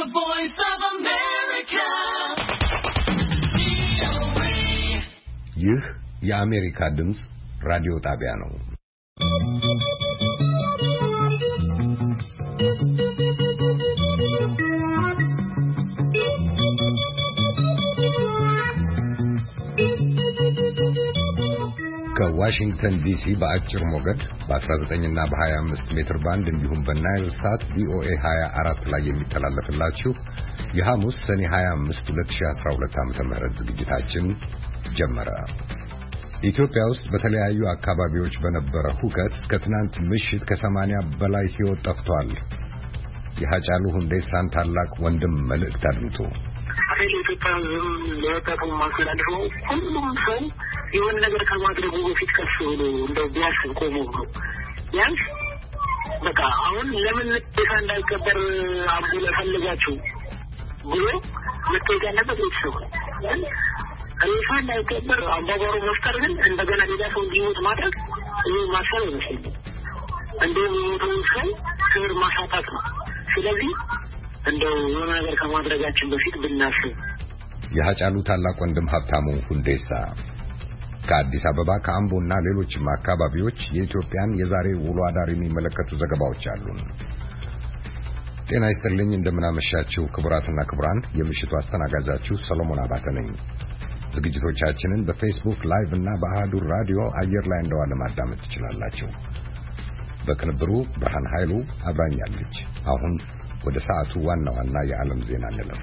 The Voice of America. ይህ የአሜሪካ ድምጽ ራዲዮ ጣቢያ ነው። ከዋሽንግተን ዲሲ በአጭር ሞገድ በ19 እና በ25 ሜትር ባንድ እንዲሁም በናይል ሳት ቪኦኤ 24 ላይ የሚተላለፍላችሁ የሐሙስ ሰኔ 25 2012 ዓ.ም ዝግጅታችን ጀመረ። ኢትዮጵያ ውስጥ በተለያዩ አካባቢዎች በነበረ ሁከት እስከ ትናንት ምሽት ከ80 በላይ ሕይወት ጠፍቷል። የሃጫሉ ሁንዴሳን ታላቅ ወንድም መልእክት አድምጡ። ኢትዮጵያም ለወጣቱ ማስተላለፈው ሁሉም ሰው የሆነ ነገር ከማድረጉ በፊት ቀስ ብሎ እንደው ቢያስብ ቆሞ ነው ያን በቃ አሁን ለምን ለታ እንዳይቀበር አብዱላ ፈልጋችሁ ብሎ መጠየቅ ያለበት ቤተሰብ ለታ እንዳይቀበር አባባሩ መፍጠር ግን እንደገና ሌላ ሰው እንዲሞት ማድረግ ይህ ማሰብ ይመስላል እንደውም የሞተውን ሰው ክብር ማሳጣት ነው። ስለዚህ እንደው የሆነ ነገር ከማድረጋችን በፊት ብናስብ። የሃጫሉ ታላቅ ወንድም ሀብታሙ ሁንዴሳ ከአዲስ አበባ ከአምቦና ሌሎችም አካባቢዎች የኢትዮጵያን የዛሬ ውሎ አዳር የሚመለከቱ ዘገባዎች አሉን። ጤና ይስጥልኝ፣ እንደምናመሻችሁ ክቡራትና ክቡራን፣ የምሽቱ አስተናጋጃችሁ ሰሎሞን አባተ ነኝ። ዝግጅቶቻችንን በፌስቡክ ላይቭ እና በአሃዱ ራዲዮ አየር ላይ እንደዋለ ማዳመጥ ትችላላችሁ። በቅንብሩ ብርሃን ኃይሉ አብራኛለች። አሁን ወደ ሰዓቱ ዋና ዋና የዓለም ዜና እንለፍ።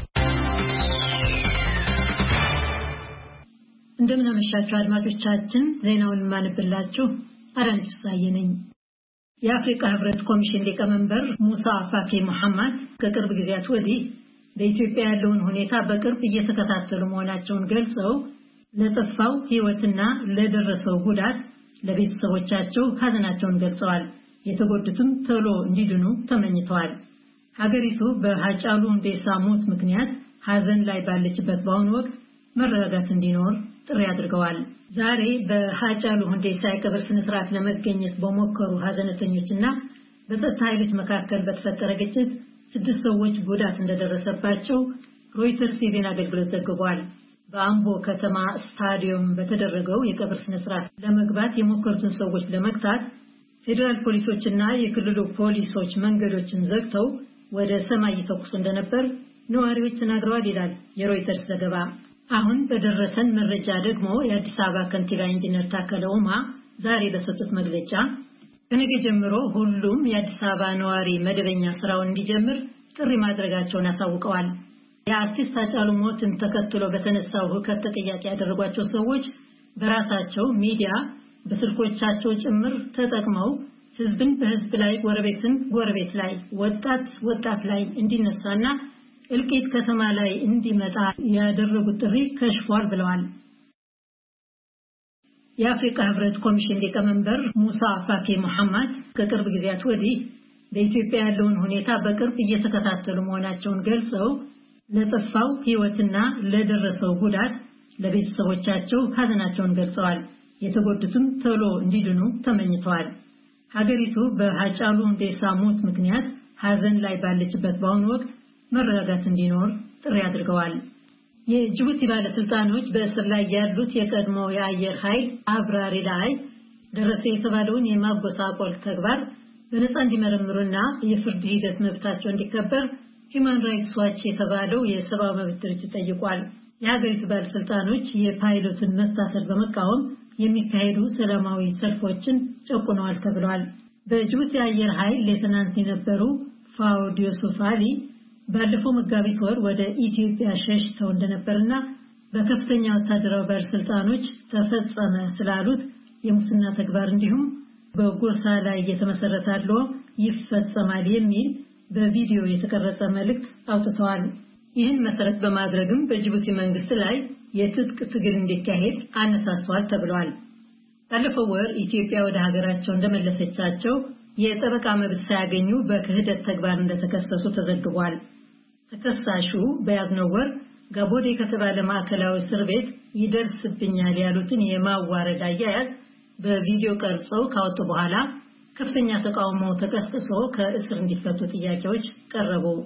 እንደምናመሻችሁ አድማጮቻችን፣ ዜናውን ማንብላችሁ አዳነች ፍስሐዬ ነኝ። የአፍሪካ ህብረት ኮሚሽን ሊቀመንበር ሙሳ ፋኪ መሐመድ ከቅርብ ጊዜያት ወዲህ በኢትዮጵያ ያለውን ሁኔታ በቅርብ እየተከታተሉ መሆናቸውን ገልጸው ለጠፋው ህይወትና ለደረሰው ጉዳት ለቤተሰቦቻቸው ሀዘናቸውን ገልጸዋል። የተጎዱትም ቶሎ እንዲድኑ ተመኝተዋል። ሀገሪቱ በሃጫሉ ሁንዴሳ ሞት ምክንያት ሀዘን ላይ ባለችበት በአሁኑ ወቅት መረጋጋት እንዲኖር ጥሪ አድርገዋል። ዛሬ በሃጫሉ ሁንዴሳ የቀብር ስነ ስርዓት ለመገኘት በሞከሩ ሀዘንተኞችና በጸጥታ ኃይሎች መካከል በተፈጠረ ግጭት 6 ሰዎች ጉዳት እንደደረሰባቸው ሮይተርስ የዜና አገልግሎት ዘግቧል። በአምቦ ከተማ ስታዲየም በተደረገው የቀብር ስነ ስርዓት ለመግባት የሞከሩትን ሰዎች ለመግታት ፌደራል ፖሊሶችና የክልሉ ፖሊሶች መንገዶችን ዘግተው ወደ ሰማይ ይተኩሱ እንደነበር ነዋሪዎች ተናግረዋል ይላል የሮይተርስ ዘገባ። አሁን በደረሰን መረጃ ደግሞ የአዲስ አበባ ከንቲባ ኢንጂነር ታከለ ኡማ ዛሬ በሰጡት መግለጫ ከነገ ጀምሮ ሁሉም የአዲስ አበባ ነዋሪ መደበኛ ስራውን እንዲጀምር ጥሪ ማድረጋቸውን አሳውቀዋል። የአርቲስት ሃጫሉ ሞትን ተከትሎ በተነሳው ሁከት ተጠያቂ ያደረጓቸው ሰዎች በራሳቸው ሚዲያ በስልኮቻቸው ጭምር ተጠቅመው ህዝብን በህዝብ ላይ፣ ጎረቤትን ጎረቤት ላይ፣ ወጣት ላይ እንዲነሳና እልቂት ከተማ ላይ እንዲመጣ ያደረጉት ጥሪ ከሽፏል ብለዋል። የአፍሪካ ህብረት ኮሚሽን ሊቀመንበር ሙሳ ፋኪ መሐመድ ከቅርብ ጊዜያት ወዲህ በኢትዮጵያ ያለውን ሁኔታ በቅርብ እየተከታተሉ መሆናቸውን ገልጸው ለጠፋው ህይወትና ለደረሰው ጉዳት ለቤተሰቦቻቸው ሀዘናቸውን ገልጸዋል። የተጎዱትም ቶሎ እንዲድኑ ተመኝተዋል። ሀገሪቱ በሃጫሉ ሁንዴሳ ሞት ምክንያት ሀዘን ላይ ባለችበት በአሁኑ ወቅት መረጋጋት እንዲኖር ጥሪ አድርገዋል። የጅቡቲ ባለስልጣኖች በእስር ላይ ያሉት የቀድሞ የአየር ኃይል አብራሪ ላይ ደረሰ የተባለውን የማጎሳቆል ተግባር በነፃ እንዲመረምሩና የፍርድ ሂደት መብታቸው እንዲከበር ሂውማን ራይትስ ዋች የተባለው የሰብአዊ መብት ድርጅት ጠይቋል። የሀገሪቱ ባለስልጣኖች የፓይሎቱን መታሰር በመቃወም የሚካሄዱ ሰላማዊ ሰልፎችን ጨቁነዋል ተብሏል። በጅቡቲ አየር ኃይል ሌተናንት የነበሩ ፋውድ ዩሱፍ አሊ ባለፈው መጋቢት ወር ወደ ኢትዮጵያ ሸሽተው እንደነበርና በከፍተኛ ወታደራዊ ባለስልጣኖች ተፈጸመ ስላሉት የሙስና ተግባር እንዲሁም በጎሳ ላይ የተመሰረተ አድልዎ ይፈጸማል የሚል በቪዲዮ የተቀረጸ መልእክት አውጥተዋል። ይህን መሰረት በማድረግም በጅቡቲ መንግስት ላይ የትጥቅ ትግል እንዲካሄድ አነሳስተዋል ተብሏል። ባለፈው ወር ኢትዮጵያ ወደ ሀገራቸው እንደመለሰቻቸው የጠበቃ መብት ሳያገኙ በክህደት ተግባር እንደተከሰሱ ተዘግቧል። ተከሳሹ በያዝነው ወር ጋቦዴ ከተባለ ማዕከላዊ እስር ቤት ይደርስብኛል ያሉትን የማዋረድ አያያዝ በቪዲዮ ቀርጸው ካወጡ በኋላ ከፍተኛ ተቃውሞ ተቀስቅሶ ከእስር እንዲፈቱ ጥያቄዎች ቀረቡ።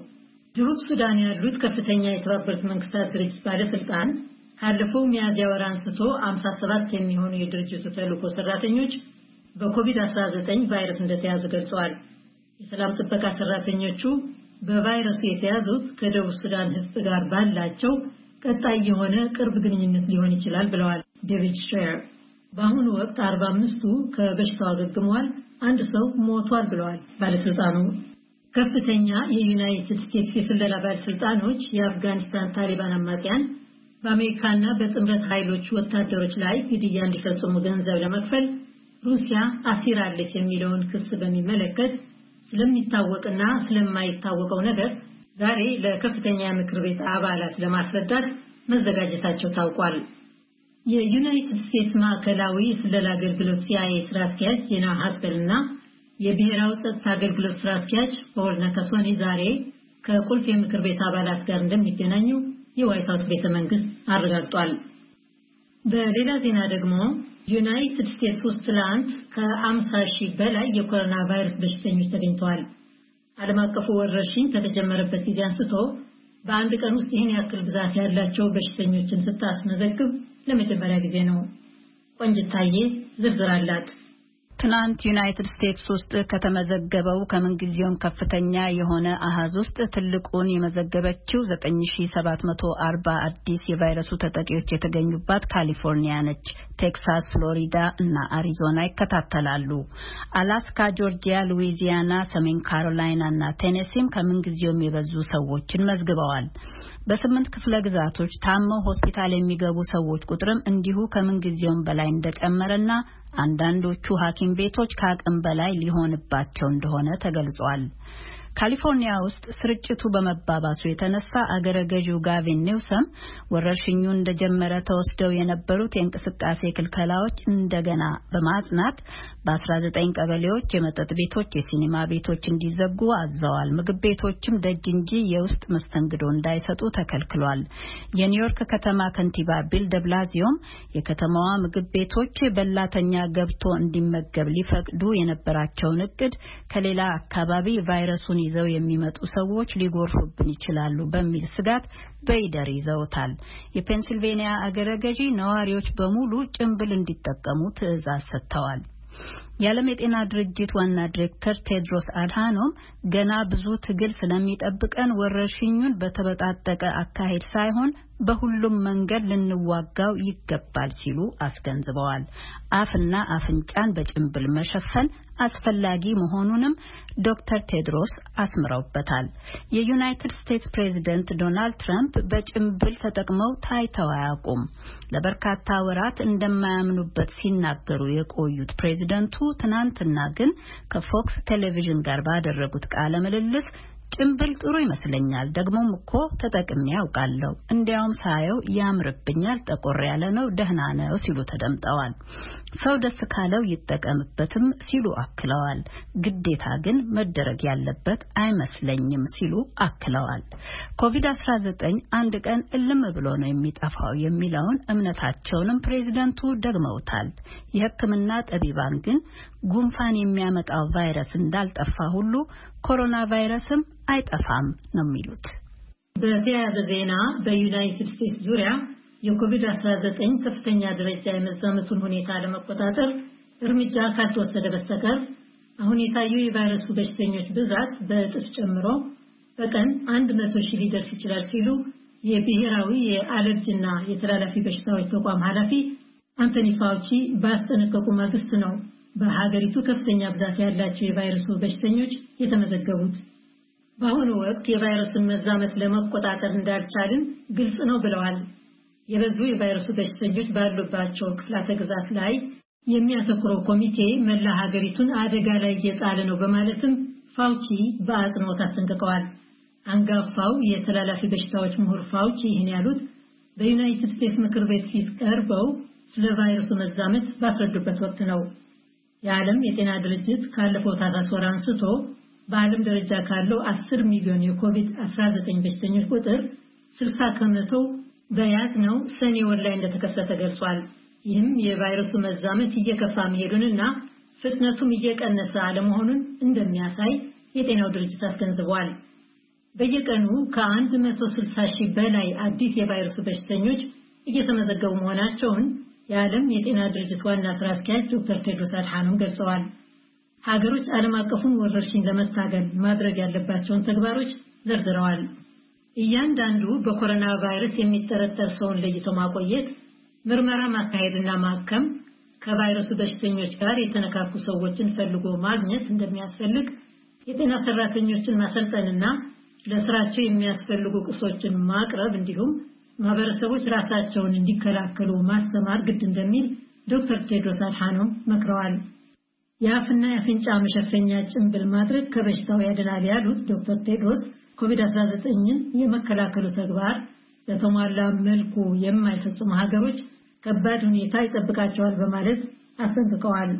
ደቡብ ሱዳን ያሉት ከፍተኛ የተባበሩት መንግስታት ድርጅት ባለስልጣን ካለፈው ሚያዝያ ወር አንስቶ 57 የሚሆኑ የድርጅቱ ተልዕኮ ሰራተኞች በኮቪድ-19 ቫይረስ እንደተያዙ ገልጸዋል። የሰላም ጥበቃ ሰራተኞቹ በቫይረሱ የተያዙት ከደቡብ ሱዳን ህዝብ ጋር ባላቸው ቀጣይ የሆነ ቅርብ ግንኙነት ሊሆን ይችላል ብለዋል ዴቪድ ሼር። በአሁኑ ወቅት 45ቱ ከበሽታው አገግመዋል፣ አንድ ሰው ሞቷል ብለዋል ባለስልጣኑ። ከፍተኛ የዩናይትድ ስቴትስ የስለላ ባለስልጣኖች የአፍጋኒስታን ታሊባን አማጽያን በአሜሪካና በጥምረት ኃይሎች ወታደሮች ላይ ግድያ እንዲፈጽሙ ገንዘብ ለመክፈል ሩሲያ አሲራለች የሚለውን ክስ በሚመለከት ስለሚታወቅና ስለማይታወቀው ነገር ዛሬ ለከፍተኛ ምክር ቤት አባላት ለማስረዳት መዘጋጀታቸው ታውቋል። የዩናይትድ ስቴትስ ማዕከላዊ የስለላ አገልግሎት CIA ስራ አስኪያጅ ጄና ሃስፐልና የብሔራዊ ጸጥታ አገልግሎት ስራ አስኪያጅ ፖል ናካሶኒ ዛሬ ከቁልፍ የምክር ቤት አባላት ጋር እንደሚገናኙ የዋይት ሃውስ ቤተ መንግስት አረጋግጧል። በሌላ ዜና ደግሞ ዩናይትድ ስቴትስ ውስጥ ትላንት ከ50,000 በላይ የኮሮና ቫይረስ በሽተኞች ተገኝተዋል። ዓለም አቀፉ ወረርሽኝ ከተጀመረበት ጊዜ አንስቶ በአንድ ቀን ውስጥ ይህን ያክል ብዛት ያላቸው በሽተኞችን ስታስመዘግብ ለመጀመሪያ ጊዜ ነው። ቆንጅታዬ ዝርዝር አላት። ትናንት ዩናይትድ ስቴትስ ውስጥ ከተመዘገበው ከምንጊዜውም ከፍተኛ የሆነ አሃዝ ውስጥ ትልቁን የመዘገበችው 9740 አዲስ የቫይረሱ ተጠቂዎች የተገኙባት ካሊፎርኒያ ነች። ቴክሳስ፣ ፍሎሪዳ እና አሪዞና ይከታተላሉ። አላስካ፣ ጆርጂያ፣ ሉዊዚያና፣ ሰሜን ካሮላይና እና ቴኔሲም ከምንጊዜውም የበዙ ሰዎችን መዝግበዋል። በ8 ክፍለ ግዛቶች ታመው ሆስፒታል የሚገቡ ሰዎች ቁጥርም እንዲሁ ከምንጊዜውም በላይ እንደጨመረና አንዳንዶቹ ሐኪም ቤቶች ከአቅም በላይ ሊሆንባቸው እንደሆነ ተገልጿል። ካሊፎርኒያ ውስጥ ስርጭቱ በመባባሱ የተነሳ አገረ ገዢው ጋቪን ኒውሰም ወረርሽኙ እንደጀመረ ተወስደው የነበሩት የእንቅስቃሴ ክልከላዎች እንደገና በማጽናት በ19 ቀበሌዎች የመጠጥ ቤቶች፣ የሲኒማ ቤቶች እንዲዘጉ አዘዋል። ምግብ ቤቶችም ደጅ እንጂ የውስጥ መስተንግዶ እንዳይሰጡ ተከልክሏል። የኒውዮርክ ከተማ ከንቲባ ቢል ደብላዚዮም የከተማዋ ምግብ ቤቶች በላተኛ ገብቶ እንዲመገብ ሊፈቅዱ የነበራቸውን እቅድ ከሌላ አካባቢ ቫይረሱን ይዘው የሚመጡ ሰዎች ሊጎርፉብን ይችላሉ በሚል ስጋት በይደር ይዘውታል። የፔንሲልቬኒያ አገረ ገዢ ነዋሪዎች በሙሉ ጭንብል እንዲጠቀሙ ትዕዛዝ ሰጥተዋል። የዓለም የጤና ድርጅት ዋና ዲሬክተር ቴድሮስ አድሃኖም ገና ብዙ ትግል ስለሚጠብቀን ወረርሽኙን በተበጣጠቀ አካሄድ ሳይሆን በሁሉም መንገድ ልንዋጋው ይገባል ሲሉ አስገንዝበዋል። አፍና አፍንጫን በጭንብል መሸፈን አስፈላጊ መሆኑንም ዶክተር ቴድሮስ አስምረውበታል። የዩናይትድ ስቴትስ ፕሬዝዳንት ዶናልድ ትራምፕ በጭንብል ተጠቅመው ታይተው አያውቁም። ለበርካታ ወራት እንደማያምኑበት ሲናገሩ የቆዩት ፕሬዝዳንቱ ትናንትና ግን ከፎክስ ቴሌቪዥን ጋር ባደረጉት ቃለ ምልልስ ጭንብል ጥሩ ይመስለኛል፣ ደግሞም እኮ ተጠቅሜ ያውቃለሁ፣ እንዲያውም ሳየው ያምርብኛል፣ ጠቆር ያለ ነው፣ ደህና ነው ሲሉ ተደምጠዋል። ሰው ደስ ካለው ይጠቀምበትም ሲሉ አክለዋል። ግዴታ ግን መደረግ ያለበት አይመስለኝም ሲሉ አክለዋል። ኮቪድ-19 አንድ ቀን እልም ብሎ ነው የሚጠፋው የሚለውን እምነታቸውንም ፕሬዝዳንቱ ደግመውታል። የሕክምና ጠቢባን ግን ጉንፋን የሚያመጣው ቫይረስ እንዳልጠፋ ሁሉ ኮሮና ቫይረስም አይጠፋም ነው የሚሉት። በተያያዘ ዜና በዩናይትድ ስቴትስ ዙሪያ የኮቪድ-19 ከፍተኛ ደረጃ የመዛመቱን ሁኔታ ለመቆጣጠር እርምጃ ካልተወሰደ በስተቀር አሁን የታየው የቫይረሱ በሽተኞች ብዛት በእጥፍ ጨምሮ በቀን 100,000 ሊደርስ ይችላል ሲሉ የብሔራዊ የአለርጂና የተላላፊ በሽታዎች ተቋም ኃላፊ አንቶኒ ፋውቺ ባስጠነቀቁ ማግስት ነው በሀገሪቱ ከፍተኛ ብዛት ያላቸው የቫይረሱ በሽተኞች የተመዘገቡት። በአሁኑ ወቅት የቫይረሱን መዛመት ለመቆጣጠር እንዳልቻልን ግልጽ ነው ብለዋል። የበዙ የቫይረሱ በሽተኞች ባሉባቸው ክፍላተ ግዛት ላይ የሚያተኩረው ኮሚቴ መላ ሀገሪቱን አደጋ ላይ እየጣለ ነው በማለትም ፋውቺ በአጽንኦት አስጠንቅቀዋል። አንጋፋው የተላላፊ በሽታዎች ምሁር ፋውቺ ይህን ያሉት በዩናይትድ ስቴትስ ምክር ቤት ፊት ቀርበው ስለ ቫይረሱ መዛመት ባስረዱበት ወቅት ነው። የዓለም የጤና ድርጅት ካለፈው ታህሳስ ወር አንስቶ በዓለም ደረጃ ካለው 10 ሚሊዮን የኮቪድ-19 በሽተኞች ቁጥር 60% በያዝነው ሰኔ ወር ላይ እንደተከሰተ ገልጿል። ይህም የቫይረሱ መዛመት እየከፋ መሄዱንና ፍጥነቱም እየቀነሰ አለመሆኑን እንደሚያሳይ የጤናው ድርጅት አስገንዝቧል። በየቀኑ ከ160,000 በላይ አዲስ የቫይረሱ በሽተኞች እየተመዘገቡ መሆናቸውን የዓለም የጤና ድርጅት ዋና ስራ አስኪያጅ ዶክተር ቴድሮስ አድሓኖም ገልጸዋል። ሀገሮች ዓለም አቀፉን ወረርሽኝ ለመታገል ማድረግ ያለባቸውን ተግባሮች ዘርዝረዋል። እያንዳንዱ በኮሮና ቫይረስ የሚጠረጠር ሰውን ለይቶ ማቆየት፣ ምርመራ ማካሄድና ማከም፣ ከቫይረሱ በሽተኞች ጋር የተነካኩ ሰዎችን ፈልጎ ማግኘት እንደሚያስፈልግ፣ የጤና ሰራተኞችን ማሰልጠንና ለስራቸው የሚያስፈልጉ ቁሶችን ማቅረብ እንዲሁም ማህበረሰቦች ራሳቸውን እንዲከላከሉ ማስተማር ግድ እንደሚል ዶክተር ቴድሮስ አድሓኖም መክረዋል። የአፍና የአፍንጫ መሸፈኛ ጭንብል ማድረግ ከበሽታው ያድናል ያሉት ዶክተር ቴድሮስ ኮቪድ-19ን የመከላከሉ ተግባር በተሟላ መልኩ የማይፈጽሙ ሀገሮች ከባድ ሁኔታ ይጠብቃቸዋል በማለት አስጠንቅቀዋል።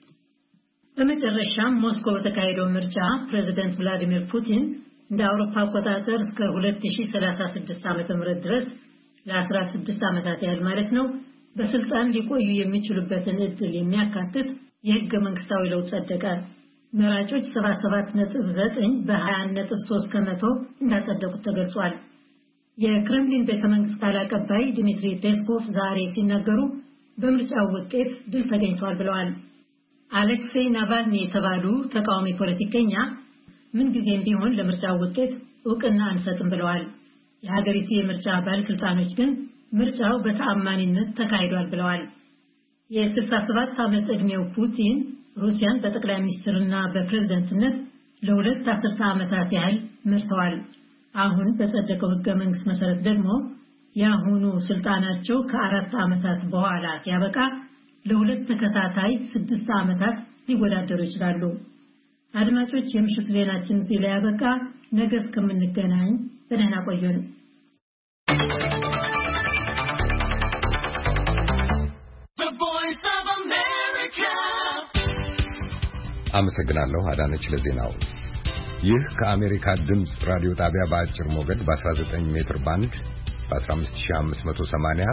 በመጨረሻም ሞስኮ በተካሄደው ምርጫ ፕሬዚደንት ቭላዲሚር ፑቲን እንደ አውሮፓ አቆጣጠር እስከ 2036 ዓ.ም ድረስ ለ16 ዓመታት ያህል ማለት ነው በስልጣን ሊቆዩ የሚችሉበትን እድል የሚያካትት የህገ መንግስታዊ ለውጥ ጸደቀ። መራጮች 77.9 በ20.3 ከመቶ እንዳጸደቁት ተገልጿል። የክሬምሊን ቤተመንግስት ቃል አቀባይ ዲሚትሪ ፔስኮቭ ዛሬ ሲናገሩ በምርጫው ውጤት ድል ተገኝቷል ብለዋል። አሌክሴይ ናቫልኒ የተባሉ ተቃዋሚ ፖለቲከኛ ምን ጊዜም ቢሆን ለምርጫው ውጤት እውቅና አንሰጥም ብለዋል። የሀገሪቱ የምርጫ ባለስልጣኖች ግን ምርጫው በተአማኒነት ተካሂዷል ብለዋል። የ67 ዓመት ዕድሜው ፑቲን ሩሲያን በጠቅላይ ሚኒስትርና በፕሬዝዳንትነት ለሁለት አስርተ ዓመታት ያህል መርተዋል። አሁን በጸደቀው ህገ መንግስት መሰረት ደግሞ የአሁኑ ስልጣናቸው ከ4 ዓመታት በኋላ ሲያበቃ ለሁለት ተከታታይ 6 ዓመታት ሊወዳደሩ ይችላሉ። አድማጮች፣ የምሽቱ ዜናችን እዚህ ላይ ያበቃ። ነገ እስከምንገናኝ በደህና ቆዩን። አመሰግናለሁ አዳነች ለዜናው። ይህ ከአሜሪካ ድምፅ ራዲዮ ጣቢያ በአጭር ሞገድ በ19 ሜትር ባንድ በ15580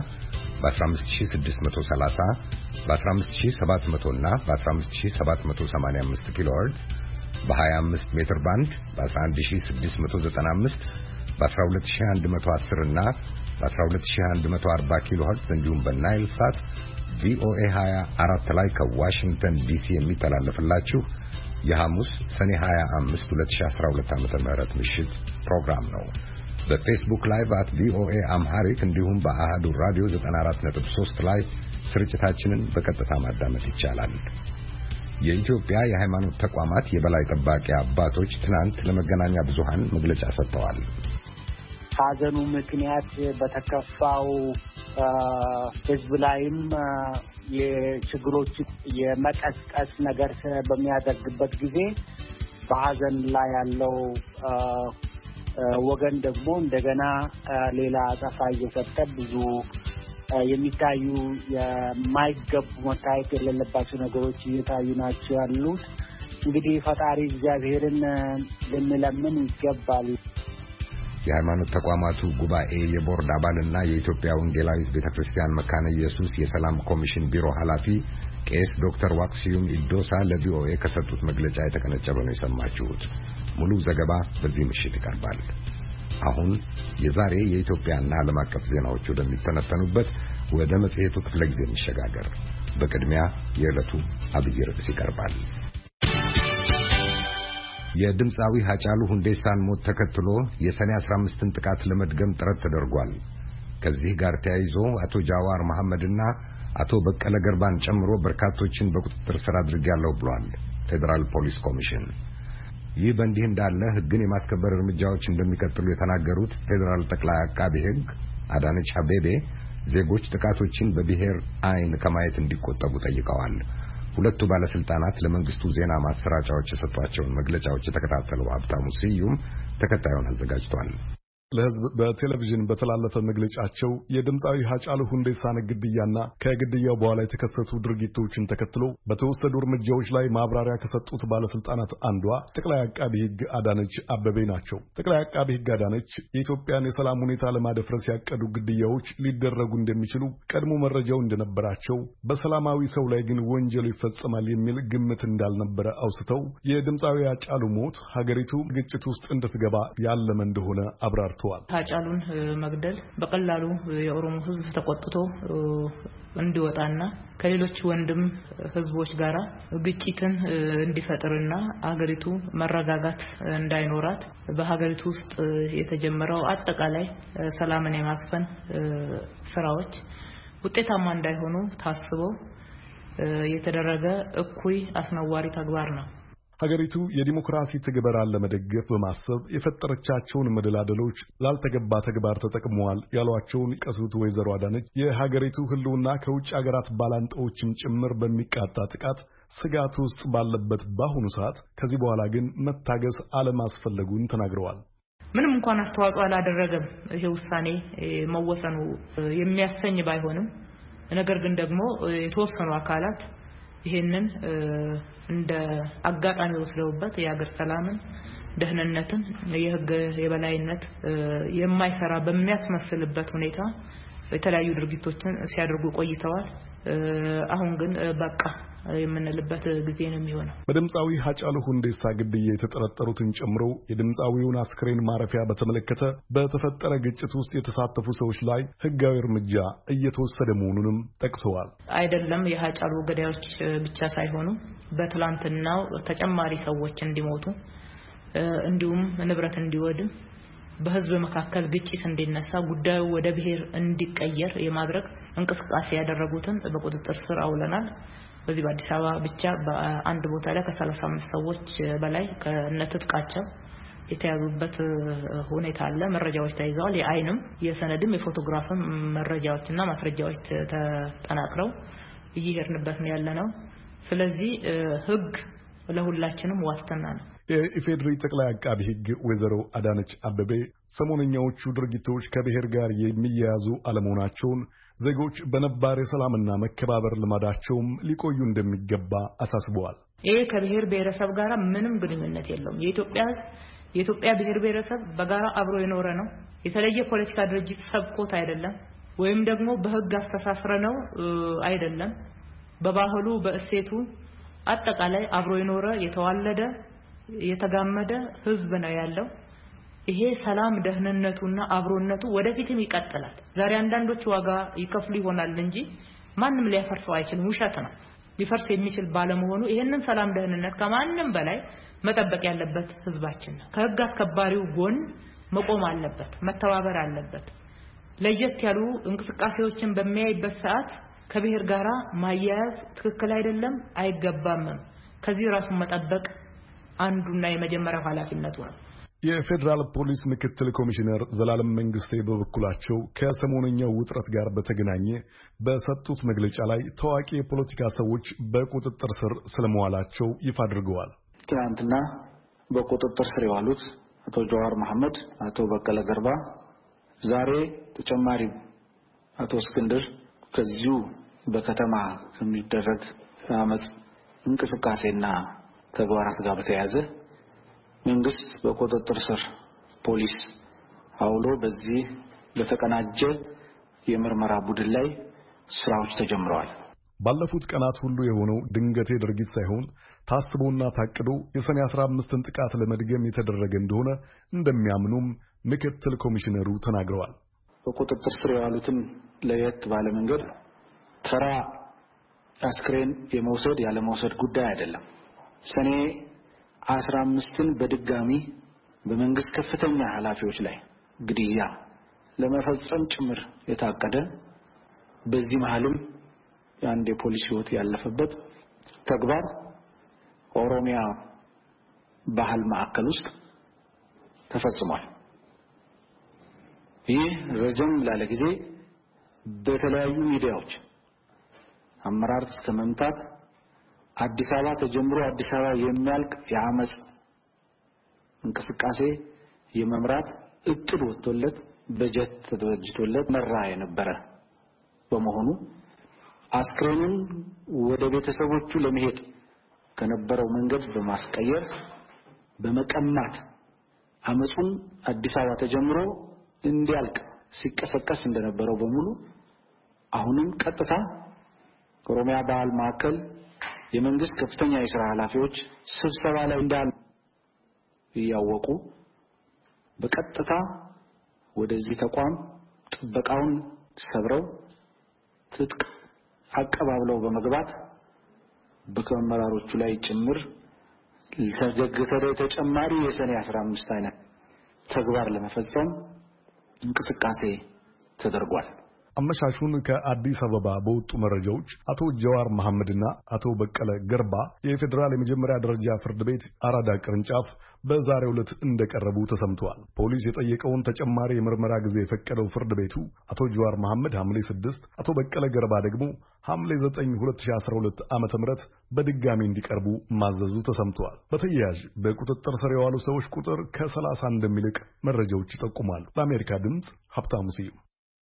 በ15630 በ15700 እና በ15785 ኪሎ ሄርትዝ በ25 ሜትር ባንድ በ11695 በ12110 እና በ12140 ኪሎ ሄርትዝ እንዲሁም በናይል ሳት ቪኦኤ 24 ላይ ከዋሽንግተን ዲሲ የሚተላለፍላችሁ የሐሙስ ሰኔ 25 2012 ዓ.ም ምሽት ፕሮግራም ነው። በፌስቡክ ላይቭ @ቪኦኤ አምሃሪክ እንዲሁም በአሃዱ ራዲዮ 94.3 ላይ ስርጭታችንን በቀጥታ ማዳመጥ ይቻላል። የኢትዮጵያ የሃይማኖት ተቋማት የበላይ ጠባቂ አባቶች ትናንት ለመገናኛ ብዙሃን መግለጫ ሰጥተዋል። ሐዘኑ ምክንያት በተከፋው ህዝብ ላይም የችግሮች የመቀስቀስ ነገር በሚያደርግበት ጊዜ በሐዘን ላይ ያለው ወገን ደግሞ እንደገና ሌላ አጸፋ እየሰጠ ብዙ የሚታዩ የማይገቡ መታየት የሌለባቸው ነገሮች እየታዩ ናቸው ያሉት። እንግዲህ ፈጣሪ እግዚአብሔርን ልንለምን ይገባል። የሃይማኖት ተቋማቱ ጉባኤ የቦርድ አባልና የኢትዮጵያ ወንጌላዊት ቤተክርስቲያን መካነ ኢየሱስ የሰላም ኮሚሽን ቢሮ ኃላፊ ቄስ ዶክተር ዋክሲዩም ኢዶሳ ለቪኦኤ ከሰጡት መግለጫ የተቀነጨበ ነው የሰማችሁት። ሙሉ ዘገባ በዚህ ምሽት ይቀርባል። አሁን የዛሬ የኢትዮጵያና ዓለም አቀፍ ዜናዎች ወደሚተነተኑበት ወደ መጽሔቱ ክፍለ ጊዜ እንሸጋገር። በቅድሚያ የዕለቱ አብይ ርዕስ ይቀርባል። የድምፃዊ ሀጫሉ ሁንዴሳን ሞት ተከትሎ የሰኔ 15ን ጥቃት ለመድገም ጥረት ተደርጓል። ከዚህ ጋር ተያይዞ አቶ ጃዋር መሐመድና አቶ በቀለ ገርባን ጨምሮ በርካቶችን በቁጥጥር ስር አድርጌያለሁ ብሏል ፌደራል ፖሊስ ኮሚሽን። ይህ በእንዲህ እንዳለ ሕግን የማስከበር እርምጃዎች እንደሚቀጥሉ የተናገሩት ፌደራል ጠቅላይ አቃቤ ሕግ አዳነች አቤቤ ዜጎች ጥቃቶችን በብሔር አይን ከማየት እንዲቆጠቡ ጠይቀዋል። ሁለቱ ባለስልጣናት ለመንግስቱ ዜና ማሰራጫዎች የሰጧቸውን መግለጫዎች የተከታተለው ሀብታሙ ስዩም ተከታዩን አዘጋጅቷል። ለህዝብ በቴሌቪዥን በተላለፈ መግለጫቸው የድምፃዊ ሃጫሉ ሁንዴሳን ግድያና ከግድያው በኋላ የተከሰቱ ድርጊቶችን ተከትሎ በተወሰዱ እርምጃዎች ላይ ማብራሪያ ከሰጡት ባለስልጣናት አንዷ ጠቅላይ አቃቢ ሕግ አዳነች አበቤ ናቸው። ጠቅላይ አቃቢ ሕግ አዳነች የኢትዮጵያን የሰላም ሁኔታ ለማደፍረስ ያቀዱ ግድያዎች ሊደረጉ እንደሚችሉ ቀድሞ መረጃው እንደነበራቸው፣ በሰላማዊ ሰው ላይ ግን ወንጀል ይፈጸማል የሚል ግምት እንዳልነበረ አውስተው የድምፃዊ ሃጫሉ ሞት ሀገሪቱ ግጭት ውስጥ እንድትገባ ያለመ እንደሆነ አብራርተዋል። ሃጫሉን መግደል በቀላሉ የኦሮሞ ህዝብ ተቆጥቶ እንዲወጣና ከሌሎች ወንድም ህዝቦች ጋራ ግጭትን እንዲፈጥርና ሀገሪቱ መረጋጋት እንዳይኖራት በሀገሪቱ ውስጥ የተጀመረው አጠቃላይ ሰላምን የማስፈን ስራዎች ውጤታማ እንዳይሆኑ ታስበው የተደረገ እኩይ አስነዋሪ ተግባር ነው። ሀገሪቱ የዲሞክራሲ ትግበራን ለመደገፍ በማሰብ የፈጠረቻቸውን መደላደሎች ላልተገባ ተግባር ተጠቅመዋል ያሏቸውን ቀሱት ወይዘሮ አዳነች የሀገሪቱ ህልውና ከውጭ ሀገራት ባላንጣዎችም ጭምር በሚቃጣ ጥቃት ስጋት ውስጥ ባለበት በአሁኑ ሰዓት ከዚህ በኋላ ግን መታገስ አለማስፈለጉን ተናግረዋል። ምንም እንኳን አስተዋጽኦ አላደረገም ይሄ ውሳኔ መወሰኑ የሚያሰኝ ባይሆንም ነገር ግን ደግሞ የተወሰኑ አካላት ይሄንን እንደ አጋጣሚ ወስደውበት የሀገር ሰላምን፣ ደህንነትን፣ የህግ የበላይነት የማይሰራ በሚያስመስልበት ሁኔታ የተለያዩ ድርጊቶችን ሲያደርጉ ቆይተዋል። አሁን ግን በቃ የምንልበት ጊዜ ነው የሚሆነው። በድምፃዊ ሃጫሉ ሁንዴሳ ግድያ የተጠረጠሩትን ጨምሮ የድምፃዊውን አስክሬን ማረፊያ በተመለከተ በተፈጠረ ግጭት ውስጥ የተሳተፉ ሰዎች ላይ ህጋዊ እርምጃ እየተወሰደ መሆኑንም ጠቅሰዋል። አይደለም የሃጫሉ ገዳዮች ብቻ ሳይሆኑ በትላንትናው ተጨማሪ ሰዎች እንዲሞቱ እንዲሁም ንብረት እንዲወድም በህዝብ መካከል ግጭት እንዲነሳ ጉዳዩ ወደ ብሔር እንዲቀየር የማድረግ እንቅስቃሴ ያደረጉትን በቁጥጥር ስር አውለናል። በዚህ በአዲስ አበባ ብቻ በአንድ ቦታ ላይ ከ35 ሰዎች በላይ ከነትጥቃቸው የተያዙበት ሁኔታ አለ። መረጃዎች ተይዘዋል። የአይንም የሰነድም የፎቶግራፍም መረጃዎችና ማስረጃዎች ተጠናክረው እየሄድንበት ነው ያለነው። ስለዚህ ህግ ለሁላችንም ዋስትና ነው። የኢፌድሪ ጠቅላይ አቃቢ ሕግ ወይዘሮ አዳነች አበቤ ሰሞነኛዎቹ ድርጊቶች ከብሔር ጋር የሚያያዙ አለመሆናቸውን ዜጎች በነባር የሰላምና መከባበር ልማዳቸውም ሊቆዩ እንደሚገባ አሳስበዋል። ይሄ ከብሔር ብሔረሰብ ጋር ምንም ግንኙነት የለውም። የኢትዮጵያ ብሔር ብሔረሰብ በጋራ አብሮ የኖረ ነው። የተለየ ፖለቲካ ድርጅት ሰብኮት አይደለም፣ ወይም ደግሞ በህግ አስተሳስረ ነው አይደለም። በባህሉ በእሴቱ አጠቃላይ አብሮ የኖረ የተዋለደ የተጋመደ ህዝብ ነው ያለው። ይሄ ሰላም ደህንነቱና አብሮነቱ ወደፊትም ይቀጥላል። ዛሬ አንዳንዶች ዋጋ ይከፍሉ ይሆናል እንጂ ማንም ሊያፈርሰው አይችልም። ውሸት ነው። ሊፈርስ የሚችል ባለመሆኑ ይሄንን ሰላም ደህንነት ከማንም በላይ መጠበቅ ያለበት ህዝባችን ነው። ከህግ አስከባሪው ጎን መቆም አለበት፣ መተባበር አለበት። ለየት ያሉ እንቅስቃሴዎችን በሚያይበት ሰዓት ከብሔር ጋራ ማያያዝ ትክክል አይደለም፣ አይገባም። ከዚህ ራሱን መጠበቅ አንዱና የመጀመሪያው ኃላፊነቱ ነው። የፌደራል ፖሊስ ምክትል ኮሚሽነር ዘላለም መንግስቴ በበኩላቸው ከሰሞነኛው ውጥረት ጋር በተገናኘ በሰጡት መግለጫ ላይ ታዋቂ የፖለቲካ ሰዎች በቁጥጥር ስር ስለመዋላቸው ይፋ አድርገዋል። ትናንትና በቁጥጥር ስር የዋሉት አቶ ጀዋር መሐመድ፣ አቶ በቀለ ገርባ፣ ዛሬ ተጨማሪ አቶ እስክንድር ከዚሁ በከተማ ከሚደረግ አመጽ እንቅስቃሴና ተግባራት ጋር በተያያዘ መንግስት በቁጥጥር ስር ፖሊስ አውሎ በዚህ ለተቀናጀ የምርመራ ቡድን ላይ ስራዎች ተጀምረዋል። ባለፉት ቀናት ሁሉ የሆነው ድንገቴ ድርጊት ሳይሆን ታስቦና ታቅዶ የሰኔ 15ን ጥቃት ለመድገም የተደረገ እንደሆነ እንደሚያምኑም ምክትል ኮሚሽነሩ ተናግረዋል። በቁጥጥር ስር የዋሉትን ለየት ባለ መንገድ ተራ አስክሬን የመውሰድ ያለ መውሰድ ጉዳይ አይደለም። ሰኔ 15ን በድጋሚ በመንግስት ከፍተኛ ኃላፊዎች ላይ ግድያ ለመፈጸም ጭምር የታቀደ በዚህ መሃልም የአንድ የፖሊስ ህይወት ያለፈበት ተግባር ኦሮሚያ ባህል ማዕከል ውስጥ ተፈጽሟል። ይህ ረጅም ላለ ጊዜ በተለያዩ ሚዲያዎች አመራር እስከ መምታት አዲስ አበባ ተጀምሮ አዲስ አበባ የሚያልቅ የአመጽ እንቅስቃሴ የመምራት እቅድ ወጥቶለት በጀት ተበጅቶለት መራ የነበረ በመሆኑ አስክሬኑን ወደ ቤተሰቦቹ ለመሄድ ከነበረው መንገድ በማስቀየር በመቀማት አመጹን አዲስ አበባ ተጀምሮ እንዲያልቅ ሲቀሰቀስ እንደነበረው በሙሉ አሁንም ቀጥታ ኦሮሚያ ባህል ማዕከል የመንግስት ከፍተኛ የሥራ ኃላፊዎች ስብሰባ ላይ እንዳሉ ያወቁ በቀጥታ ወደዚህ ተቋም ጥበቃውን ሰብረው ትጥቅ አቀባብለው በመግባት በከመራሮቹ ላይ ጭምር ተጨማሪ የሰኔ 15 አይነት ተግባር ለመፈጸም እንቅስቃሴ ተደርጓል። አመሻሹን ከአዲስ አበባ በወጡ መረጃዎች አቶ ጀዋር መሐመድና አቶ በቀለ ገርባ የፌዴራል የመጀመሪያ ደረጃ ፍርድ ቤት አራዳ ቅርንጫፍ በዛሬው ዕለት እንደቀረቡ ተሰምቷል። ፖሊስ የጠየቀውን ተጨማሪ የምርመራ ጊዜ የፈቀደው ፍርድ ቤቱ አቶ ጀዋር መሐመድ ሐምሌ 6 አቶ በቀለ ገርባ ደግሞ ሐምሌ 9 2012 ዓ.ም በድጋሚ እንዲቀርቡ ማዘዙ ተሰምቷል። በተያያዥ በቁጥጥር ስር የዋሉ ሰዎች ቁጥር ከ30 እንደሚልቅ መረጃዎች ይጠቁማሉ። ለአሜሪካ ድምጽ ሀብታሙ ስዩም።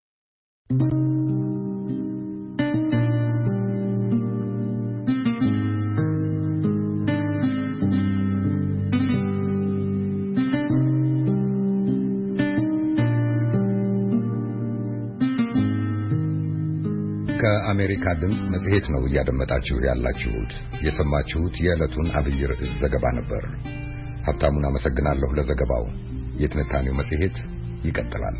ከአሜሪካ ድምጽ መጽሔት ነው እያደመጣችሁ ያላችሁት። የሰማችሁት የዕለቱን አብይ ርዕስ ዘገባ ነበር። ሀብታሙን አመሰግናለሁ ለዘገባው። የትንታኔው መጽሔት ይቀጥላል።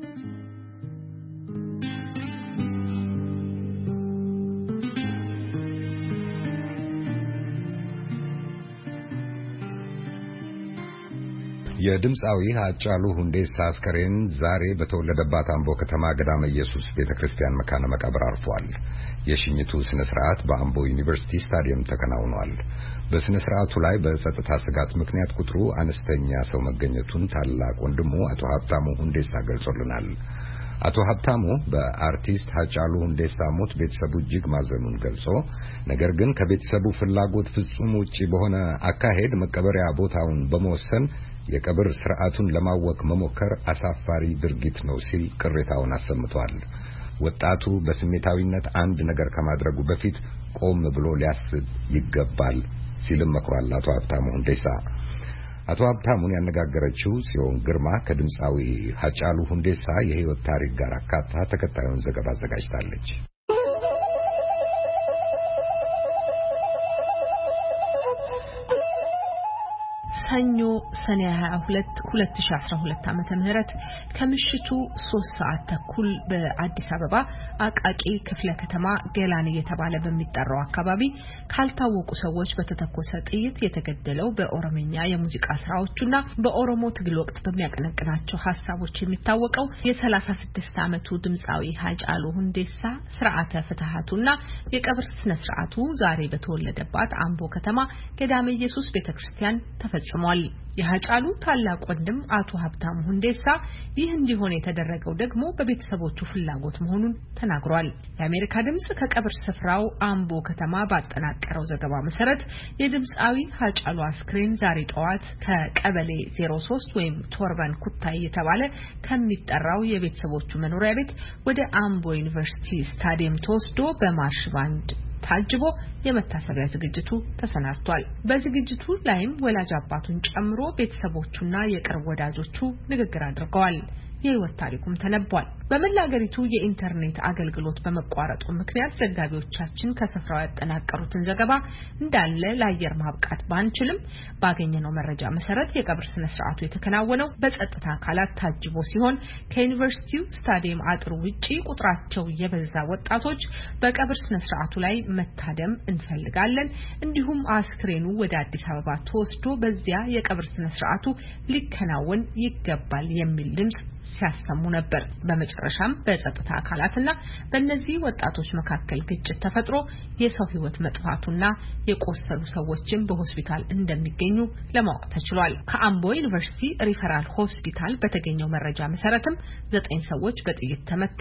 የድምፃዊ ሃጫሉ ሁንዴሳ አስከሬን ዛሬ በተወለደባት አምቦ ከተማ ገዳመ ኢየሱስ ቤተክርስቲያን መካነ መቃብር አርፏል። የሽኝቱ ስነ ስርዓት በአምቦ ዩኒቨርሲቲ ስታዲየም ተከናውኗል። በስነ ስርዓቱ ላይ በጸጥታ ስጋት ምክንያት ቁጥሩ አነስተኛ ሰው መገኘቱን ታላቅ ወንድሙ አቶ ሀብታሙ ሁንዴሳ ገልጾልናል። አቶ ሀብታሙ በአርቲስት ሃጫሉ ሁንዴሳ ሞት ቤተሰቡ እጅግ ማዘኑን ገልጾ ነገር ግን ከቤተሰቡ ፍላጎት ፍጹም ውጪ በሆነ አካሄድ መቀበሪያ ቦታውን በመወሰን የቀብር ስርዓቱን ለማወክ መሞከር አሳፋሪ ድርጊት ነው ሲል ቅሬታውን አሰምቷል። ወጣቱ በስሜታዊነት አንድ ነገር ከማድረጉ በፊት ቆም ብሎ ሊያስብ ይገባል ሲልም መክሯል አቶ ሀብታሙ ሁንዴሳ። አቶ ሀብታሙን ያነጋገረችው ጽዮን ግርማ ከድምፃዊ ሃጫሉ ሁንዴሳ የህይወት ታሪክ ጋር አካታ ተከታዩን ዘገባ አዘጋጅታለች። ሰኞ ሰኔ 22 2012 ዓመተ ምህረት ከምሽቱ 3 ሰዓት ተኩል በአዲስ አበባ አቃቂ ክፍለ ከተማ ገላን እየተባለ በሚጠራው አካባቢ ካልታወቁ ሰዎች በተተኮሰ ጥይት የተገደለው በኦሮምኛ የሙዚቃ ስራዎችና በኦሮሞ ትግል ወቅት በሚያቀነቅናቸው ሐሳቦች የሚታወቀው የ36 ዓመቱ ድምፃዊ ሃጫሉ ሁንዴሳ ስርዓተ ፍትሃቱና የቀብር ስነ ስርዓቱ ዛሬ በተወለደባት አምቦ ከተማ ገዳመ ኢየሱስ ቤተክርስቲያን ተፈጽሟል። የሃጫሉ ታላቅ ወንድም አቶ ሀብታሙ ሁንዴሳ ይህ እንዲሆን የተደረገው ደግሞ በቤተሰቦቹ ፍላጎት መሆኑን ተናግሯል። የአሜሪካ ድምጽ ከቀብር ስፍራው አምቦ ከተማ ባጠናቀረው ዘገባ መሰረት የድምፃዊ ሃጫሉ አስክሬን ዛሬ ጠዋት ከቀበሌ 03 ወይም ቶርባን ኩታይ የተባለ ከሚጠራው የቤተሰቦቹ መኖሪያ ቤት ወደ አምቦ ዩኒቨርሲቲ ስታዲየም ተወስዶ በማርሽ ባንድ ታጅቦ የመታሰቢያ ዝግጅቱ ተሰናድቷል። በዝግጅቱ ላይም ወላጅ አባቱን ጨምሮ ቤተሰቦቹና የቅርብ ወዳጆቹ ንግግር አድርገዋል። የህይወት ታሪኩም ተነቧል። በመላ ሀገሪቱ የኢንተርኔት አገልግሎት በመቋረጡ ምክንያት ዘጋቢዎቻችን ከስፍራው ያጠናቀሩትን ዘገባ እንዳለ ለአየር ማብቃት ባንችልም ባገኘነው መረጃ መሰረት የቀብር ስነ ስርዓቱ የተከናወነው በጸጥታ አካላት ታጅቦ ሲሆን ከዩኒቨርሲቲው ስታዲየም አጥሩ ውጪ ቁጥራቸው የበዛ ወጣቶች በቀብር ስነ ስርዓቱ ላይ መታደም እንፈልጋለን፣ እንዲሁም አስክሬኑ ወደ አዲስ አበባ ተወስዶ በዚያ የቀብር ስነ ስርዓቱ ሊከናወን ይገባል የሚል ድምጽ ሲያሰሙ ነበር። በመጨረሻም በጸጥታ አካላትና በእነዚህ ወጣቶች መካከል ግጭት ተፈጥሮ የሰው ህይወት መጥፋቱና የቆሰሉ ሰዎችም በሆስፒታል እንደሚገኙ ለማወቅ ተችሏል። ከአምቦ ዩኒቨርሲቲ ሪፈራል ሆስፒታል በተገኘው መረጃ መሰረትም 9 ሰዎች በጥይት ተመተው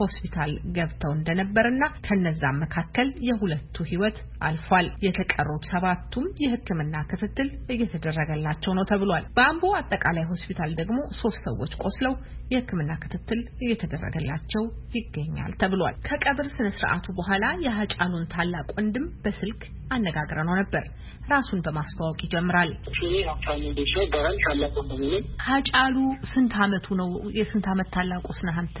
ሆስፒታል ገብተው እንደነበርና ከነዛም መካከል የሁለቱ ህይወት አልፏል። የተቀሩት 7ቱም የሕክምና ክትትል እየተደረገላቸው ነው ተብሏል። በአምቦ አጠቃላይ ሆስፒታል ደግሞ 3 ሰዎች ቆስለው የሕክምና ክትትል እየተደረገላቸው ይገኛል ተብሏል። ከቀብር ስነ ስርዓቱ በኋላ የሃጫሉን ታላቅ ወንድም በስልክ አነጋግረነው ነበር። ራሱን በማስተዋወቅ ይጀምራል። ሃጫሉ ስንት አመቱ ነው? የስንት አመት ታላቁስ ነህ አንተ?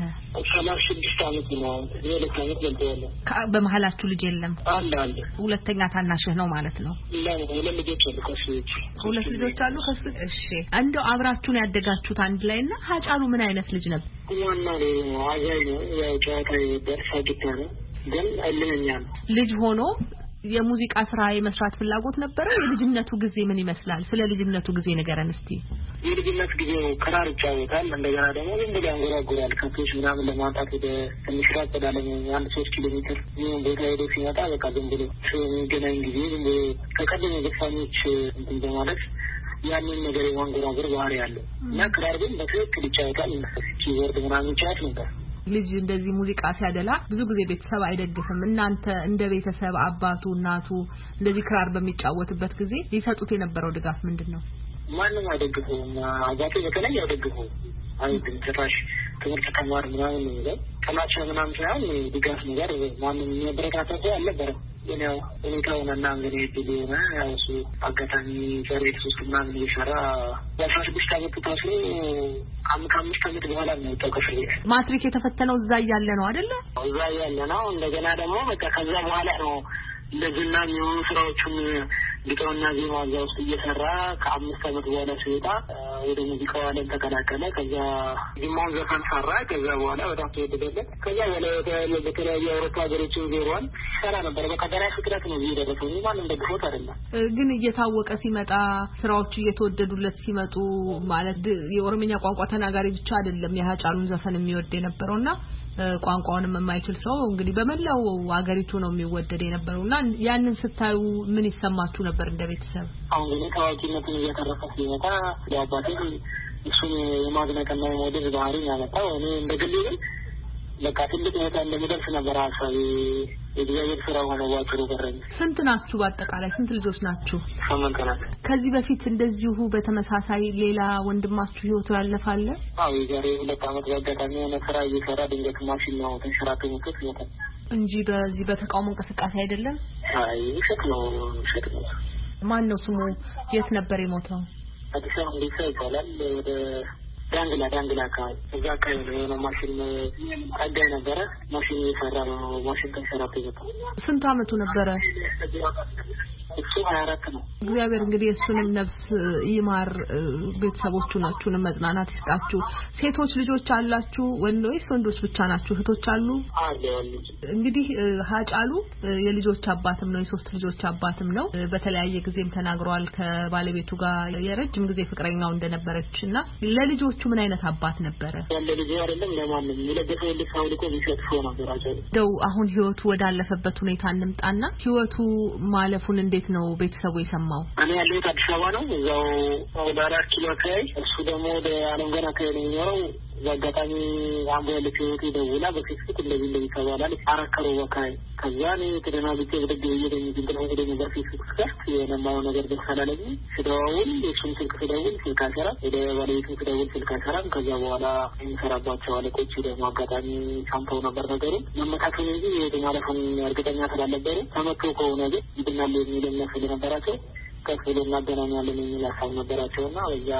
36 አመት ነው። የሁለት አመት ገልጠዋል። በመሃላችሁ ልጅ የለም? አለ። ሁለተኛ ታናሽህ ነው ማለት ነው? ሁለት ልጆች አሉ ከሱ። ሁለት ልጆች አሉ ከሱ። እሺ እንደው አብራችሁን ያደጋችሁት አንድ ላይና ሃጫሉ ምን አይነት ልጅ ነበር? ዋና ነው አዛኝ ነው። ያው ጨዋታ ደርሳጅታ ነው ግን አይለኛ ነው። ልጅ ሆኖ የሙዚቃ ስራ የመስራት ፍላጎት ነበረ? የልጅነቱ ጊዜ ምን ይመስላል? ስለ ልጅነቱ ጊዜ ንገረን እስቲ። የልጅነት ጊዜ ክራር ይጫወታል። እንደገና ደግሞ ዝም ብሎ ያንጎራጉራል። ከብቶች ምናምን ለማውጣት ወደ ትንሽ ራቅ ወዳለ 1-3 ኪሎ ሜትር ቦታ ሄዶ ሲመጣ በቃ ዝም ብሎ የሚገናኝ ጊዜ ዝም ብሎ ከቀደም ዘፋኞች እንትን በማለት ያንን ነገር የማንጎራጉር ባህሪ ያለው እና ክራር ግን በትክክል ይጫወታል። ኪቦርድ ምናምን ይጫወት ነበር። ልጅ እንደዚህ ሙዚቃ ሲያደላ ብዙ ጊዜ ቤተሰብ አይደግፍም። እናንተ እንደ ቤተሰብ አባቱ እናቱ እንደዚህ ክራር በሚጫወትበት ጊዜ ሊሰጡት የነበረው ድጋፍ ምንድነው? ማንንም አይደግፉም። አባቴ በተለይ አይደግፉም። አይደለም ተታሽ ትምህርት ተማር ምናምን ነው ከማቻ ምናምን ሳይሆን ድጋፍ ነገር ማንንም የሚያበረታታ ሰው አልነበረም። ያው ሁኔታውንና እንግዲህ ቢሊዮና ያው እሱ አጋጣሚ ጀሬት ውስጥ ምናምን እየሰራ በ16 አመት ታስሮ ከአምስት አመት በኋላ ነው ተከፍሎ ማትሪክ የተፈተነው እዛ እያለ ነው አይደለ? እዛ እያለ ነው። እንደገና ደግሞ በቃ ከዛ በኋላ ነው ለዝና የሚሆኑ ስራዎችን ግጥምና ዜማ እዛ ውስጥ እየሰራ ከ5 አመት በኋላ ሲወጣ ወደ ሙዚቃው ዓለም ተቀላቀለ። ከዛ ዜማውን ዘፈን ሰራ። ከዛ በኋላ በጣም ተወደደለት። ከዛ በኋላ በተለያዩ የአውሮፓ ሀገሮችን ዜሯን ሰራ ነበር። በቃ በራሱ ፍጥረት ነው እየደረሰው ማንም ደግፎት አይደለም። ግን እየታወቀ ሲመጣ ስራዎቹ እየተወደዱለት ሲመጡ ማለት የኦሮምኛ ቋንቋ ተናጋሪ ብቻ አይደለም የሃጫሉን ዘፈን የሚወድ የነበረውና ቋንቋውንም የማይችል ሰው እንግዲህ በመላው ሀገሪቱ ነው የሚወደድ የነበረውና ያንን ስታዩ ምን ይሰማችሁ ነበር እንደ ቤተሰብ? አሁን ግን ታዋቂነትን እየተረፈ ሲመጣ ያባቴ እሱን የማግነቅና የመውደድ ባህሪ ያመጣው እኔ እንደግሌ ግን በቃ ትልቅ ቦታ እንደሚደርስ ነበር ሀሳቤ። የእግዚአብሔር ስራ ሆነ ባጭሩ በረኝ። ስንት ናችሁ? በአጠቃላይ ስንት ልጆች ናችሁ? 8 ናት። ከዚህ በፊት እንደዚሁ በተመሳሳይ ሌላ ወንድማችሁ ህይወቱ ያለፋለ? አዎ የዛሬ 2 አመት በአጋጣሚ የሆነ ስራ እየሰራ ድንገት ማሽን ነው ተንሸራቶ ሞቶት ይሞታል እንጂ በዚህ በተቃውሞ እንቅስቃሴ አይደለም። አይ ውሸት ነው። ማን ነው ስሙ? የት ነበር የሞተው? አዲስ አበባ እንዴት ይባላል? ወደ ዳንግላ አካባቢ እዛ አካባቢ ነው የሆነ ማሽን አጋይ ነበረ። ማሽን እየሰራ ነው። ማሽን ተንሸራቶ ይሞታል። ስንት አመቱ ነበረ? እሱ 24 ነው። እግዚአብሔር እንግዲህ እሱንም ነፍስ ይማር። ቤተሰቦቹ ናችሁንም መጽናናት ይስጣችሁ። ሴቶች ልጆች አላችሁ ወይስ ወንዶች ብቻ ናችሁ? እህቶች አሉ? አለ። እንግዲህ ሃጫሉ የልጆች አባትም ነው፣ የሶስት ልጆች አባትም ነው። በተለያየ ጊዜም ተናግሯል ከባለቤቱ ጋር የረጅም ጊዜ ፍቅረኛው እንደነበረችና ለልጆቹ ምን አይነት አባት ነበረ? ያለ ልጅ አይደለም ለማንም የለገሰው ልጅ ሳውልቆ ቢሰጥፎ ነበር አጀለ። ደው አሁን ህይወቱ ወዳለፈበት ሁኔታ እንምጣና ህይወቱ ማለፉን እንዴት ነው ቤተሰቡ የሰማው? እኔ ያለሁት አዲስ አበባ ነው። እዛው ወደ 4 ኪሎ አካባቢ፣ እሱ ደግሞ ወደ አለም ገና አካባቢ ነው የሚኖረው። በአጋጣሚ አምቦ ያለች ህይወቱ ደውላ በፌስቡክ እንደዚህ ተባላል አረከሩ አካባቢ። ከዛ እኔ ተደናግጬ ብድግ ብዬ እንደሚግል ሆነ ነበር ፌስቡክ ስከፍት የነማየው ነገር ደስ አላለኝ። ስደውል የእሱን ስልክ ስደውል ስልክ አይሰራም፣ ወደ ባለቤቱ ስደውል ስልክ አይሰራም። ከዛ በኋላ የሚሰራባቸው አለቆች ደግሞ አጋጣሚ ሰምተው ነበር ነገሩን መመታቱን እንጂ የህይወቱ ማለፉን እርግጠኛ ስላልነበሩ ተመቶ ከሆነ ግን ይድናል የሚል እምነት ስለነበራቸው ከፍ ብሎ እናገናኛለን የሚል ሀሳብ ነበራቸውና በዛ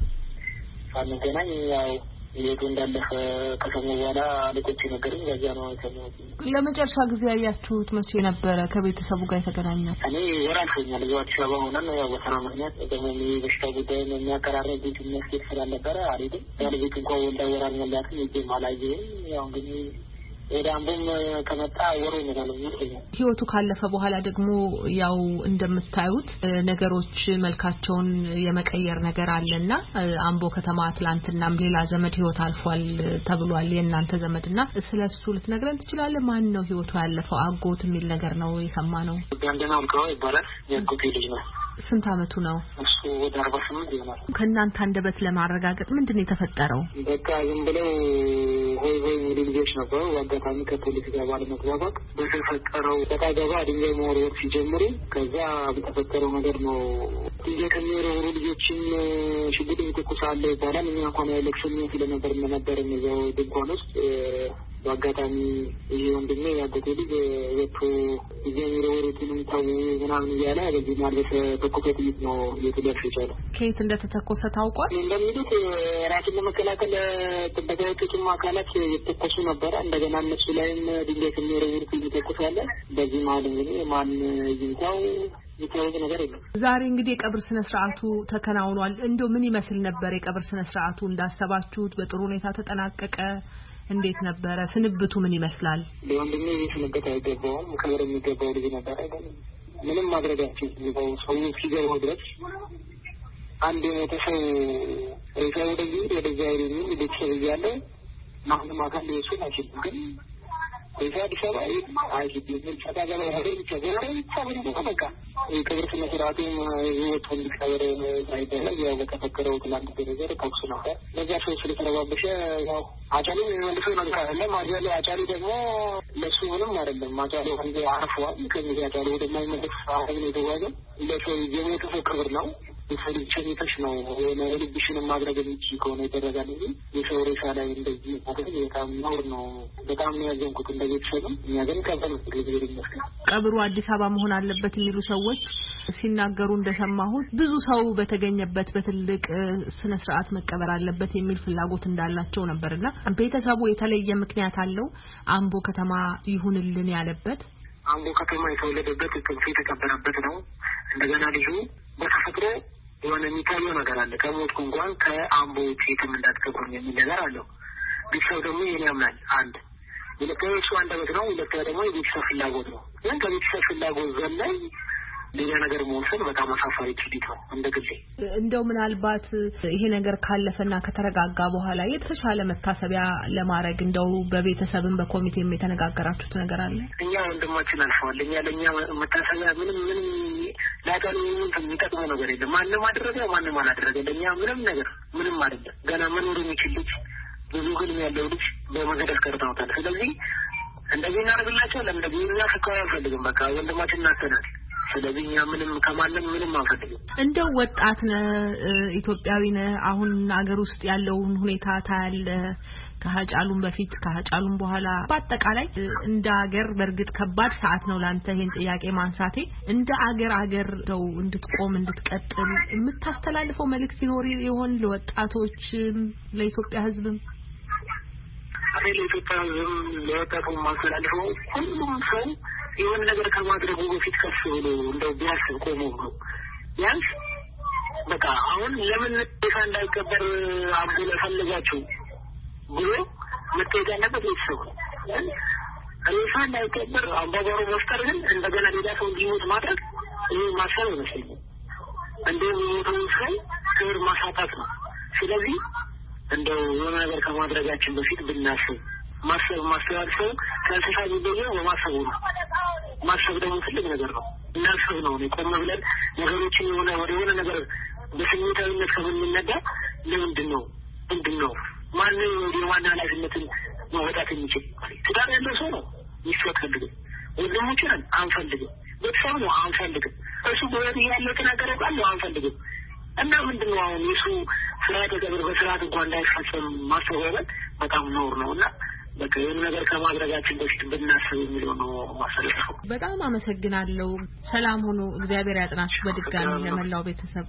ሳንገናኝ ያው የቱ እንዳለፈ ከሰሙ በኋላ አለቆች ነገሩኝ። በዛ ነው የሰማሁት። ለመጨረሻ ጊዜ ያያችሁት መቼ ነበረ? ከቤተሰቡ ጋር የተገናኛል? እኔ ወራልፈኛል እዛው አዲስ አበባ ሆነን ያው በስራ ምክንያት ደግሞ በሽታ ጉዳይ የሚያቀራረብ ቤት የሚያስኬድ ስላልነበረ አልሄድም። ባለቤቱ እንኳን ወልዳ ወራል መላትም ይዤም አላየሁም። ያው እንግዲህ ወደ አምቦም ከመጣ ወሮ ይመጣል ይመስለኛል። ህይወቱ ካለፈ በኋላ ደግሞ ያው እንደምታዩት ነገሮች መልካቸውን የመቀየር ነገር አለና አምቦ ከተማ ትላንትናም ሌላ ዘመድ ህይወት አልፏል ተብሏል። የእናንተ ዘመድና ስለሱ ልትነግረን ትችላለህ? ማን ነው ህይወቱ ያለፈው? አጎት የሚል ነገር ነው የሰማነው። ዳንደና አልከው ይባላል። የአጎቴ ልጅ ነው። ስንት አመቱ ነው? እሱ ወደ 48 ይሆናል። ከእናንተ አንደበት ለማረጋገጥ ምንድነው የተፈጠረው? በቃ ዝም ብለው ሆይ ልጆች ነበሩ። አጋጣሚ ከፖሊስ ጋር ባለመግባባት በተፈጠረው ተቃገባ ድንጋይ መወርወር ሲጀምሩ ከዛ በተፈጠረው ነገር ነው። ድንጋይ ከሚወረውሩ ልጆችን ሽጉጥ ይተኩሳሉ ይባላል። እኛ እንኳን ኤሌክሽን ስለነበር እዛው ድንኳን ውስጥ በአጋጣሚ ይሄ ወንድሜ ያገቱ ልጅ ወጥቶ የሚወረውሩትን ታው ምናምን እያለ በዚህ ማለት ተኮሰ ጥይት ነው የተደረሰ ይችላል። ከየት እንደተተኮሰ ታውቋል? እንደሚሉት ራስን ለመከላከል ተበታተቱም አካላት የተተኮሱ ነበር። እንደገና እነሱ ላይም ድንጋይ ከሚወረውሩት ይተኮሳል። በዚህ ማለት እንግዲህ ማን ይንታው የታወቀ ነገር የለም። ዛሬ እንግዲህ የቀብር ስነ ስርዓቱ ተከናውኗል። እንደው ምን ይመስል ነበር የቀብር ስነ ስርዓቱ? እንዳሰባችሁት በጥሩ ሁኔታ ተጠናቀቀ? እንዴት ነበር? ስንብቱ ምን ይመስላል? ለወንድሜ ስንብት አይገባውም። ከበር የሚገባው ልጅ ነበር አይደል? ምንም ማድረጋችን ነው። ሰው ሲገባው ድረስ አንድ የሞተ ሰው ሬሳው ወደዛ ይሄን ቤተሰብ እያለ ማንም አካል ሊወስድ አይችልም። ግን አዲስ አበባ አይደለም ተጋጋለ ሀገር ይቻላል በቃ የቀብር ስነ ስርዓቱ ወጥቶ እንዲቀበር አይደለም። ያው በተፈከረው ትላንት ደረጃ ተኩስ ነበር። ለዛ ሰው ስለተረባበሸ ያው አጫሉ መልሶ ነገር አይደለም። አጫሉ ደግሞ ለሱ ምንም አይደለም። አጫሉ አንዴ አርፏል። ከዚህ አጫሉ ወደማይመለስ አሁን ነው የተጓዘው። ለሰው የሞተ ሰው ክብር ነው። የሰልቸኝተሽ ነው የልብሽን ማድረግ የሚችል ከሆነ ይደረጋል እንጂ የሰው ሬሳ ላይ እንደዚህ ማድረግ በጣም ነውር ነው። በጣም ያዘንኩት እንደቤተሰብም እኛ ግን ቀበል ቀብሩ አዲስ አበባ መሆን አለበት የሚሉ ሰዎች ሲናገሩ እንደሰማሁት ብዙ ሰው በተገኘበት በትልቅ ስነ ስርዓት መቀበር አለበት የሚል ፍላጎት እንዳላቸው ነበርና ቤተሰቡ የተለየ ምክንያት አለው አምቦ ከተማ ይሁንልን ያለበት? አምቦ ከተማ የተወለደበት ጥንት የተቀበረበት ነው። እንደገና ልጁ በተፈጥሮ የሆነ የሚታየው ነገር አለ። ከሞትኩ እንኳን ከአምቦ ውጭ የትም እንዳትቀብሩኝ የሚል ነገር አለው። ቤተሰብ ደግሞ ይሄን ያምናል። አንድ ሁለተኛ እሱ አንደበት ነው። ሁለተኛ ደግሞ የቤተሰብ ፍላጎት ነው። ግን ከቤተሰብ ፍላጎት ዘላይ ሌላ ነገር መወሰን በጣም አሳፋሪ ትዲት ነው። እንደግሌ እንደው ምናልባት ይሄ ነገር ካለፈና ከተረጋጋ በኋላ የተሻለ መታሰቢያ ለማድረግ እንደው በቤተሰብም በኮሚቴም የተነጋገራችሁት ነገር አለ? እኛ ወንድማችን አልፈዋል። ለኛ መታሰቢያ ምንም ላታሉ የሚጠቅመው ነገር የለም። ማንም አደረገ ማንም አላደረገ ለኛ ምንም አይደለም። ገና መኖር የሚችል ልጅ ብዙ ህልም ያለው ልጅ በመገደል ቀርተውታል። ስለዚህ እንደዚህ እናደርግላቸው ለምን እኛ ፍቃድ አንፈልግም። በቃ ወንድማችን እናስተናል። ስለዚህ እኛ ከማንም ምንም አንፈልግም። እንደው ወጣት ነህ፣ ኢትዮጵያዊ ነህ። አሁን አገር ውስጥ ያለውን ሁኔታ ታያለ ከሀጫሉም በፊት ከሀጫሉም በኋላ በአጠቃላይ እንደ አገር በርግጥ ከባድ ሰዓት ነው ላንተ ይሄን ጥያቄ ማንሳቴ። እንደ አገር ነው እንድትቆም እንድትቀጥል የምታስተላልፈው መልእክት ይኖር ይሆን ለወጣቶች ለኢትዮጵያ ሕዝብም? ለኢትዮጵያ ሕዝብ ለወጣቱ ማስተላልፈው ሁሉም ሰው የሆነ ነገር ከማድረጉ በፊት ከፍ ብሎ እንደው ቢያስብ ቆሞ ነው ያንስ በቃ አሁን ለምን ሬሳ እንዳይቀበር አብዶ ለፈልጋችሁ ብሎ መጠየቅ ያለበት ቤተሰብ ነው። ሬሳ እንዳይቀበር አምባጓሮ መፍጠር ግን እንደገና ሌላ ሰው እንዲሞት ማድረግ ይህ ማሰብ ይመስለኛል። እንደው የሞተውን ሰው ክብር ማሳጣት ነው። ስለዚህ እንደው የሆነ ነገር ከማድረጋችን በፊት ብናስብ ማስተዋልሰው ከእንስሳ የሚለየው በማሰቡ ነው። ማሰብ ደግሞ ትልቅ ነገር ነው። እናስብ ነው። ቆም ብለን ነገሮችን ወደ ሆነ ነገር በስሜታዊነት ከምንነዳ ለምንድን ነው ማንም የዋና ኃላፊነትን መወጣት የሚችል ትዳር ያለው ሰው ነው ይፈቀድልም። ወንድሞችን አንፈልግም። ቤተሰብ ነው አንፈልግም። እሱ በወት ያለው ተናገረው ቃል ነው አንፈልግም። እና ምንድነው አሁን የሱ ስርዓተ ቀብር በስርዓት እንኳን እንዳይፈጸም ማስተባበል በጣም ነውር ነውና በቃ ይሄን ነገር ከማድረጋችን በፊት ብናስብ የሚለው ነው ማሰለፈው። በጣም አመሰግናለሁ። ሰላም ሁኑ። እግዚአብሔር ያጥናችሁ በድጋሚ ለመላው ቤተሰብ።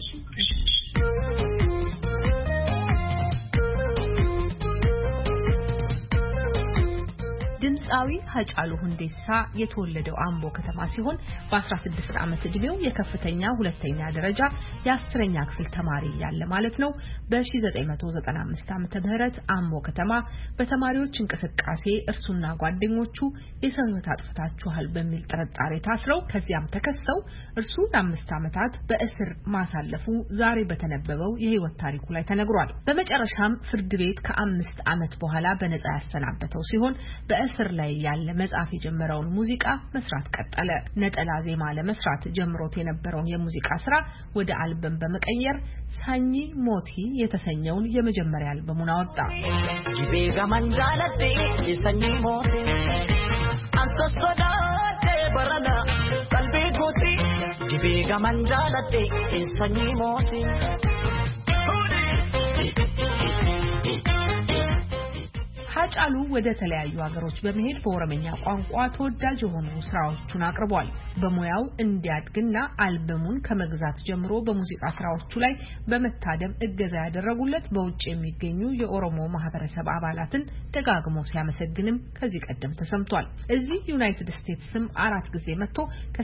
ድምጻዊ ሀጫሉ ሁንዴሳ የተወለደው አምቦ ከተማ ሲሆን በ16 ዓመት እድሜው የከፍተኛ ሁለተኛ ደረጃ የ10ኛ ክፍል ተማሪ ያለ ማለት ነው በ1995 ዓመተ ምህረት አምቦ ከተማ በተማሪዎች እንቅስቃሴ እርሱና ጓደኞቹ የሰው ሕይወት አጥፍታችኋል በሚል ጥርጣሬ ታስረው ከዚያም ተከሰው እርሱ ለ5 ዓመታት በእስር ማሳለፉ ዛሬ በተነበበው የህይወት ታሪኩ ላይ ተነግሯል። በመጨረሻም ፍርድ ቤት ከ5 ዓመት በኋላ በነጻ ያሰናበተው ሲሆን በእስር ላይ ያለ መጽሐፍ የጀመረውን ሙዚቃ መስራት ቀጠለ። ነጠላ ዜማ ለመስራት ጀምሮት የነበረውን የሙዚቃ ስራ ወደ አልበም በመቀየር ሳኚ ሞቲ የተሰኘውን የመጀመሪያ አልበሙን አወጣ። ጂቤጋ ማንጃለቴ ሳኚ ሞቲ አንተሶዳቴ በረና ቀልቤ ጎቲ ጂቤጋ ማንጃለቴ ሳኚ ሞቲ ሃጫሉ ወደ ተለያዩ ሀገሮች በመሄድ በኦሮምኛ ቋንቋ ተወዳጅ የሆኑ ስራዎቹን አቅርቧል። በሙያው እንዲያድግና አልበሙን ከመግዛት ጀምሮ በሙዚቃ ስራዎቹ ላይ በመታደም እገዛ ያደረጉለት በውጭ የሚገኙ የኦሮሞ ማህበረሰብ አባላትን ደጋግሞ ሲያመሰግንም ከዚህ ቀደም ተሰምቷል። እዚህ ዩናይትድ ስቴትስም 4 ጊዜ መጥቶ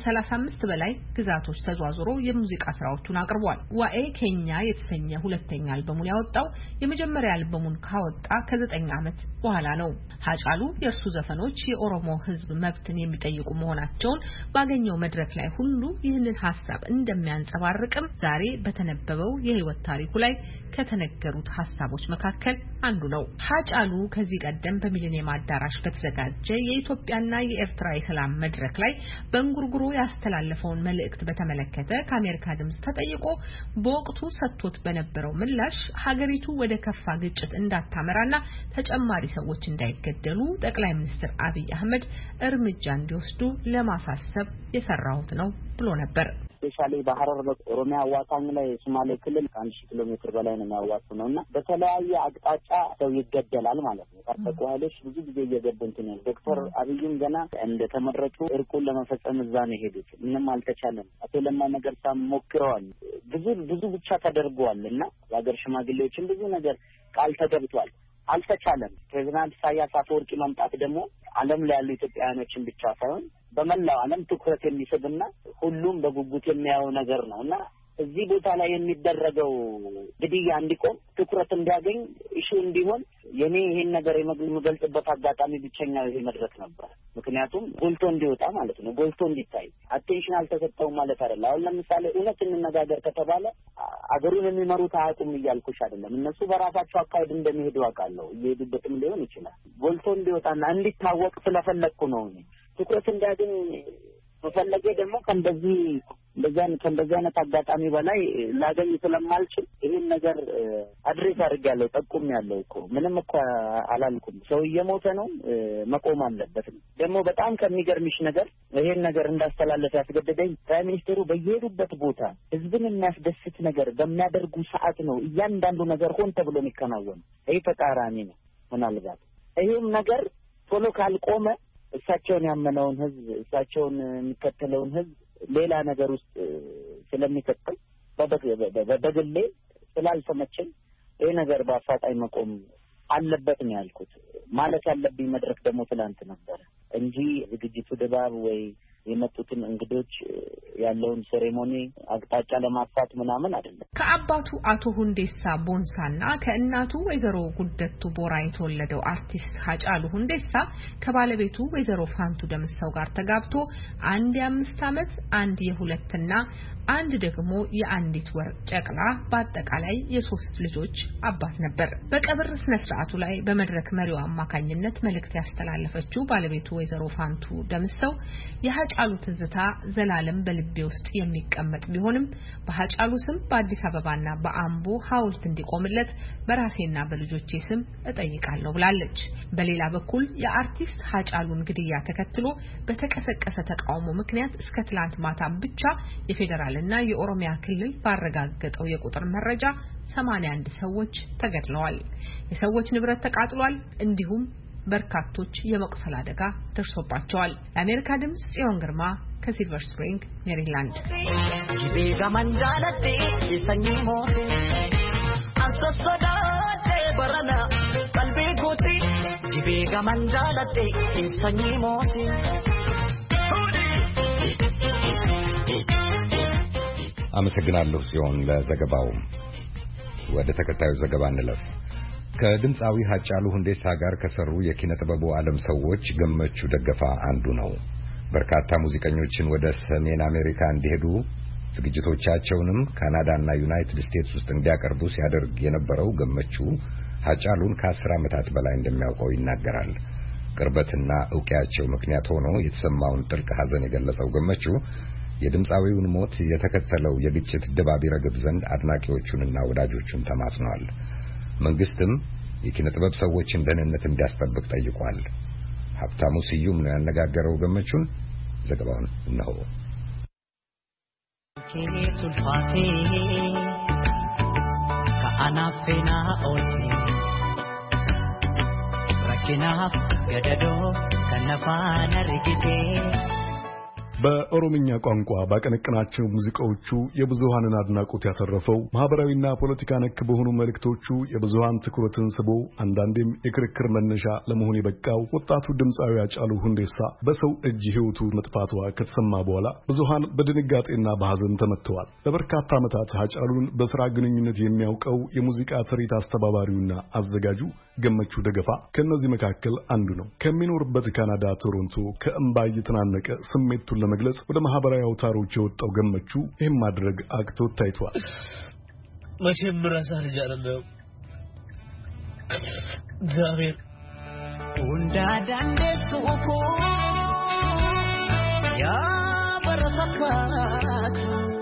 ከ35 በላይ ግዛቶች ተዟዙሮ የሙዚቃ ስራዎቹን አቅርቧል። ዋኤ ኬኛ የተሰኘ ሁለተኛ አልበሙን ያወጣው የመጀመሪያ አልበሙን ካወጣ ከ9 ዓመት በኋላ ነው። ሃጫሉ የእርሱ ዘፈኖች የኦሮሞ ህዝብ መብትን የሚጠይቁ መሆናቸውን ባገኘው መድረክ ላይ ሁሉ ይህንን ሐሳብ እንደሚያንጸባርቅም ዛሬ በተነበበው የህይወት ታሪኩ ላይ ከተነገሩት ሐሳቦች መካከል አንዱ ነው። ሃጫሉ ከዚህ ቀደም በሚሊኒየም አዳራሽ በተዘጋጀ የኢትዮጵያና የኤርትራ የሰላም መድረክ ላይ በእንጉርጉሮ ያስተላለፈውን መልእክት በተመለከተ ከአሜሪካ ድምጽ ተጠይቆ በወቅቱ ሰጥቶት በነበረው ምላሽ ሀገሪቱ ወደ ከፋ ግጭት እንዳታመራና ተጨማሪ ሰዎች እንዳይገደሉ ጠቅላይ ሚኒስትር አብይ አህመድ እርምጃ እንዲወስዱ ለማሳሰብ የሰራሁት ነው ብሎ ነበር። ስፔሻሊ በሐረር በኦሮሚያ አዋሳኝ ላይ ሶማሌ ክልል ከ1000 ኪሎ ሜትር በላይ ነው የሚያዋስነውና በተለያየ አቅጣጫ ሰው ይገደላል ማለት ነው። ታጠቁ ኃይሎች ብዙ ጊዜ እየገደሉት ነው። ዶክተር አብይም ገና እንደተመረጡ እርቁን ለመፈጸም እዛ ነው ሄዱት። ምንም አልተቻለም። አቶ ለማ መገርሳ ሞክረዋል። ብዙ ብቻ ተደርጓልና የሀገር ሽማግሌዎችን ብዙ ነገር ቃል ተገብቷል። አልተቻለም። ፕሬዝዳንት ኢሳያስ አፈወርቂ መምጣት ደግሞ ዓለም ላይ ያሉ ኢትዮጵያውያኖችን ብቻ ሳይሆን በመላው ዓለም ትኩረት የሚስብና ሁሉም በጉጉት የሚያየው ነገር ነውና እዚህ ቦታ ላይ የሚደረገው ግድያ እንዲቆም ትኩረት እንዲያገኝ ኢሹ እንዲሆን የኔ ይሄን ነገር የመገልጽበት አጋጣሚ ብቸኛው ይሄ መድረክ ነበር። ምክንያቱም ጎልቶ እንዲወጣ ማለት ነው፣ ጎልቶ እንዲታይ። አቴንሽን አልተሰጠውም ማለት አይደለም። አሁን ለምሳሌ እውነት እንነጋገር ከተባለ አገሩን የሚመሩት አያውቁም እያልኩሽ አይደለም። እነሱ በራሳቸው አካሄድ እንደሚሄዱ አውቃለሁ። እየሄዱበትም ሊሆን ይችላል። ጎልቶ እንዲወጣና እንዲታወቅ ስለፈለኩ ነው። ትኩረት እንዲያገኝ በፈለገ ደግሞ ከእንደዚህ አይነት አጋጣሚ በላይ ላገኝ ስለማልችል ይሄን ነገር አድሬስ አድርጋለሁ። ጠቁሜያለሁ እኮ ምንም እኮ አላልኩም። ሰው እየሞተ ነው፣ መቆም አለበት። ደግሞ በጣም ከሚገርምሽ ነገር ይሄን ነገር እንዳስተላለፍ ያስገደደኝ ፕራይም ሚኒስትሩ በየሄዱበት ቦታ ህዝብን የሚያስደስት ነገር በሚያደርጉ ሰዓት ነው እያንዳንዱ ነገር ሆን ተብሎ የሚከናወን። ይሄ ተቃራኒ ነው። ምናልባት ይሄም ነገር ቶሎ ካልቆመ እሳቸውን ያመነውን ህዝብ እሳቸውን የሚከተለውን ህዝብ ሌላ ነገር ውስጥ ስለሚከተል በግሌ ስላልተመቸኝ ይሄ ነገር በአፋጣኝ መቆም አለበት ነው ያልኩት። ማለት ያለብኝ መድረክ ደግሞ ትላንት ነበር እንጂ ዝግጅቱ ድባብ ወይ የመጡትን እንግዶች ያለውን ሴሬሞኒ አቅጣጫ ለማፋት ምናምን አይደለም። ከአባቱ አቶ ሁንዴሳ ቦንሳና ከእናቱ ወይዘሮ ጉደቱ ቦራ የተወለደው አርቲስት ሃጫሉ ሁንዴሳ ከባለቤቱ ወይዘሮ ፋንቱ ደምሰው ጋር ተጋብቶ አንድ የ5 ዓመት አንድ የ2 እና አንድ ደግሞ የ1 ወር ጨቅላ በአጠቃላይ የ3 ልጆች አባት ነበር። በቀብር ስነ ስርዓቱ ላይ በመድረክ መሪው አማካኝነት መልእክት ያስተላለፈችው ባለቤቱ ወይዘሮ ፋንቱ ደምሰው የሃጫሉ ትዝታ ዘላለም በልቤ ውስጥ የሚቀመጥ ቢሆንም በሃጫሉ ስም በአዲስ አበባና በአምቦ ሐውልት እንዲቆምለት በራሴና በልጆቼ ስም እጠይቃለሁ ብላለች። በሌላ በኩል የአርቲስት ሃጫሉን ግድያ ተከትሎ በተቀሰቀሰ ተቃውሞ ምክንያት እስከ ትላንት ማታ ብቻ የፌደራልና የኦሮሚያ ክልል ባረጋገጠው የቁጥር መረጃ 81 ሰዎች ተገድለዋል። የሰዎች ንብረት ተቃጥሏል። እንዲሁም በርካቶች የመቁሰል አደጋ ደርሶባቸዋል። ለአሜሪካ ድምጽ ጽዮን ግርማ ከሲልቨር ስፕሪንግ ሜሪላንድ። ጂቤጋ ማንጃለቴ የሰኝሞ አንሶሶዳቴ በረና ቀልቤ ጎቲ ጂቤጋ ማንጃለቴ የሰኝሞ አመሰግናለሁ ጽዮን ለዘገባው። ወደ ተከታዩ ዘገባ እንለፍ። ከድምፃዊ ሃጫሉ ሁንዴሳ ጋር ከሰሩ የኪነ ጥበቡ ዓለም ሰዎች ገመቹ ደገፋ አንዱ ነው። በርካታ ሙዚቀኞችን ወደ ሰሜን አሜሪካ እንዲሄዱ ዝግጅቶቻቸውንም ካናዳና ዩናይትድ ስቴትስ ውስጥ እንዲያቀርቡ ሲያደርግ የነበረው ገመቹ ሃጫሉን ከ10 ዓመታት በላይ እንደሚያውቀው ይናገራል። ቅርበትና ዕውቂያቸው ምክንያት ሆኖ የተሰማውን ጥልቅ ሐዘን የገለጸው ገመቹ የድምፃዊውን ሞት የተከተለው የግጭት ድባብ ይረግብ ዘንድ አድናቂዎቹንና ወዳጆቹን ተማጽኗል። መንግስትም የኪነ ጥበብ ሰዎችን ደህንነት እንዲያስጠብቅ ጠይቋል። ሀብታሙ ስዩም ነው ያነጋገረው ገመቹን። ዘገባውን ነው። ከአናፌና ኦሲ ረኪናፍ ገደዶ ከነፋና ርግቴ በኦሮምኛ ቋንቋ ባቀነቀናቸው ሙዚቃዎቹ የብዙሃንን አድናቆት ያተረፈው ማህበራዊና ፖለቲካ ነክ በሆኑ መልእክቶቹ የብዙሃን ትኩረትን ስቦ አንዳንዴም የክርክር መነሻ ለመሆን የበቃው ወጣቱ ድምፃዊ ሃጫሉ ሁንዴሳ በሰው እጅ ሕይወቱ መጥፋቷ ከተሰማ በኋላ ብዙሃን በድንጋጤና በሐዘን ተመትተዋል። ለበርካታ ዓመታት ሃጫሉን በሥራ ግንኙነት የሚያውቀው የሙዚቃ ትርኢት አስተባባሪውና አዘጋጁ ገመቹ ደገፋ ከነዚህ መካከል አንዱ ነው። ከሚኖርበት ካናዳ ቶሮንቶ ከእምባ እየተናነቀ ስሜቱን ለመግለጽ ወደ ማህበራዊ አውታሮች የወጣው ገመቹ ይህን ማድረግ አቅቶት ታይቷል። መቼም ራሳ ልጅ አይደለም ዛሬ ወንዳዳንደ ሱኮ ያ በረከት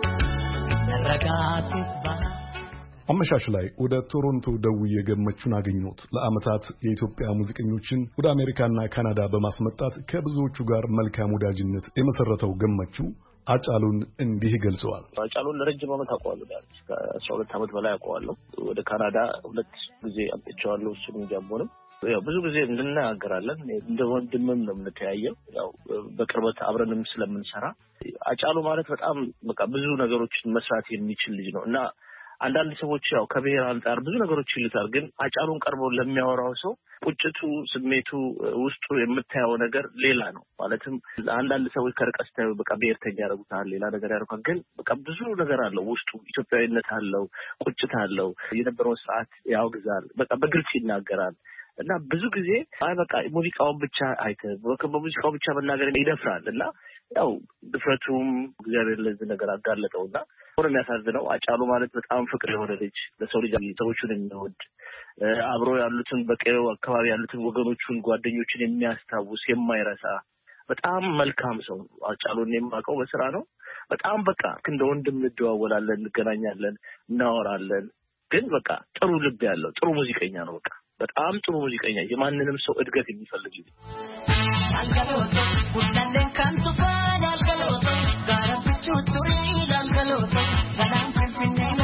ነረጋሲስ አመሻሽ ላይ ወደ ቶሮንቶ ደውዬ ገመቹን አገኘሁት። ለዓመታት የኢትዮጵያ ሙዚቀኞችን ወደ አሜሪካና ካናዳ በማስመጣት ከብዙዎቹ ጋር መልካም ወዳጅነት የመሰረተው ገመቹ ሃጫሉን እንዲህ ገልጸዋል። ሃጫሉን ለረጅም ዓመት አውቀዋለሁ። ከ12 ዓመት በላይ አውቀዋለሁ። ወደ ካናዳ 2 ጊዜ አምጥቼዋለሁ። እሱም ጃምቦንም ያው ብዙ ጊዜ እንናገራለን። እንደ ወንድምም ነው የምንተያየው። ያው በቅርበት አብረንም ስለምንሰራ ሃጫሉ ማለት በጣም በቃ ብዙ ነገሮችን መስራት የሚችል ልጅ ነው እና አንዳንድ ሰዎች ያው ከብሔር አንፃር ብዙ ነገሮች ይሉታል። ግን ሃጫሉን ቀርቦ ለሚያወራው ሰው ቁጭቱ፣ ስሜቱ፣ ውስጡ የምታየው ነገር ሌላ ነው። ማለትም አንዳንድ ሰዎች ከርቀት ታዩ በቃ ብሔርተኛ ያደርጉታል፣ ሌላ ነገር ያደርጉታል። ግን በቃ ብዙ ነገር አለው ውስጡ፣ ኢትዮጵያዊነት አለው፣ ቁጭት አለው። የነበረውን ስርዓት ያወግዛል፣ በቃ በግልጽ ይናገራል። እና ብዙ ጊዜ በቃ ሙዚቃውን ብቻ በሙዚቃው ብቻ መናገር ይደፍራል እና ያው ድፍረቱም እግዚአብሔር ለዚህ ነገር አጋለጠውና ሆነ የሚያሳዝነው ሃጫሉ ማለት በጣም ፍቅር የሆነ ልጅ፣ ለሰው ልጅ ሰዎችን የሚወድ አብሮ ያሉትን በቀየው አካባቢ ያሉትን ወገኖቹን ጓደኞችን የሚያስታውስ የማይረሳ በጣም መልካም ሰው ነው። ሃጫሉን የማውቀው በስራ ነው። በጣም በቃ እንደ ወንድም እንደዋወላለን፣ እንገናኛለን፣ እናወራለን። ግን በቃ ጥሩ ልብ ያለው ጥሩ ሙዚቀኛ ነው። በቃ በጣም ጥሩ ሙዚቀኛ፣ የማንንም ሰው እድገት የሚፈልግ ልጅ አንገሎቶ ሁላለን ካንቱ ባል አንገሎቶ ጋራብቹ ቱሪ አንገሎቶ ሰላም ከንፈኔ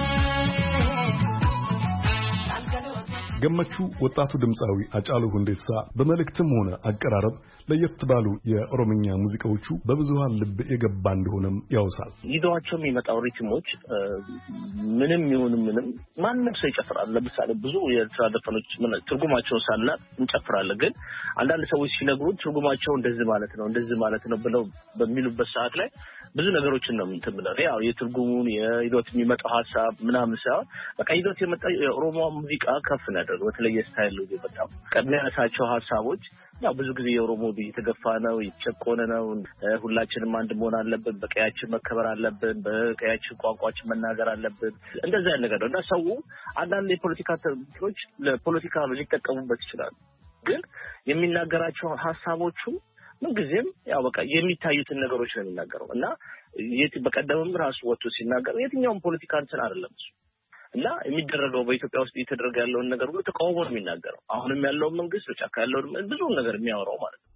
ገመቹ ወጣቱ ድምፃዊ ሃጫሉ ሁንዴሳ በመልእክትም ሆነ አቀራረብ ለየት ባሉ የኦሮምኛ ሙዚቃዎቹ በብዙሃን ልብ የገባ እንደሆነም ያውሳል። ይዘዋቸው የሚመጣው ሪትሞች ምንም ይሁን ምንም ማንም ሰው ይጨፍራል። ለምሳሌ ብዙ የኤርትራ ዘፈኖች ትርጉማቸውን ሳናቅ እንጨፍራለን። ግን አንዳንድ ሰዎች ሲነግሩን ትርጉማቸው እንደዚህ ማለት ነው ብለው በሚሉበት ሰዓት ላይ ብዙ ነገሮችን ነው የምንተምነው። ያው የትርጉሙን የይዘት የሚመጣው ሐሳብ ምናምን ሳይሆን በቃ ይዘት የመጣው የኦሮሞ ሙዚቃ ከፍ ነው። በተለየ ስታይል ነው የመጣው። ቀድሚያነሳቸው ሐሳቦች ያው ብዙ ጊዜ የኦሮሞ እየተገፋ ነው፣ እየተጨቆነ ነው፣ ሁላችንም አንድ መሆን አለብን፣ በቀያችን መከበር አለብን፣ በቀያችን ቋንቋችን መናገር አለብን፣ እንደዛ ያለ ነገር ነው እና ሰው አንዳንድ የፖለቲካ ትሮች ለፖለቲካ ሊጠቀሙበት ይችላል። ግን የሚናገራቸው ሐሳቦቹ ምንጊዜም ያው በቃ የሚታዩትን ነገሮች ነው የሚናገረው እና በቀደምም ራሱ ወጥቶ ሲናገር የትኛውም ፖለቲካ እንትን አይደለም እሱ እና የሚደረገው በኢትዮጵያ ውስጥ እየተደረገ ያለውን ነገር ሁሉ ተቃውሞ ነው የሚናገረው። አሁንም ያለውን መንግስት በጫካ ያለውን ብዙ ነገር የሚያወራው ማለት ነው።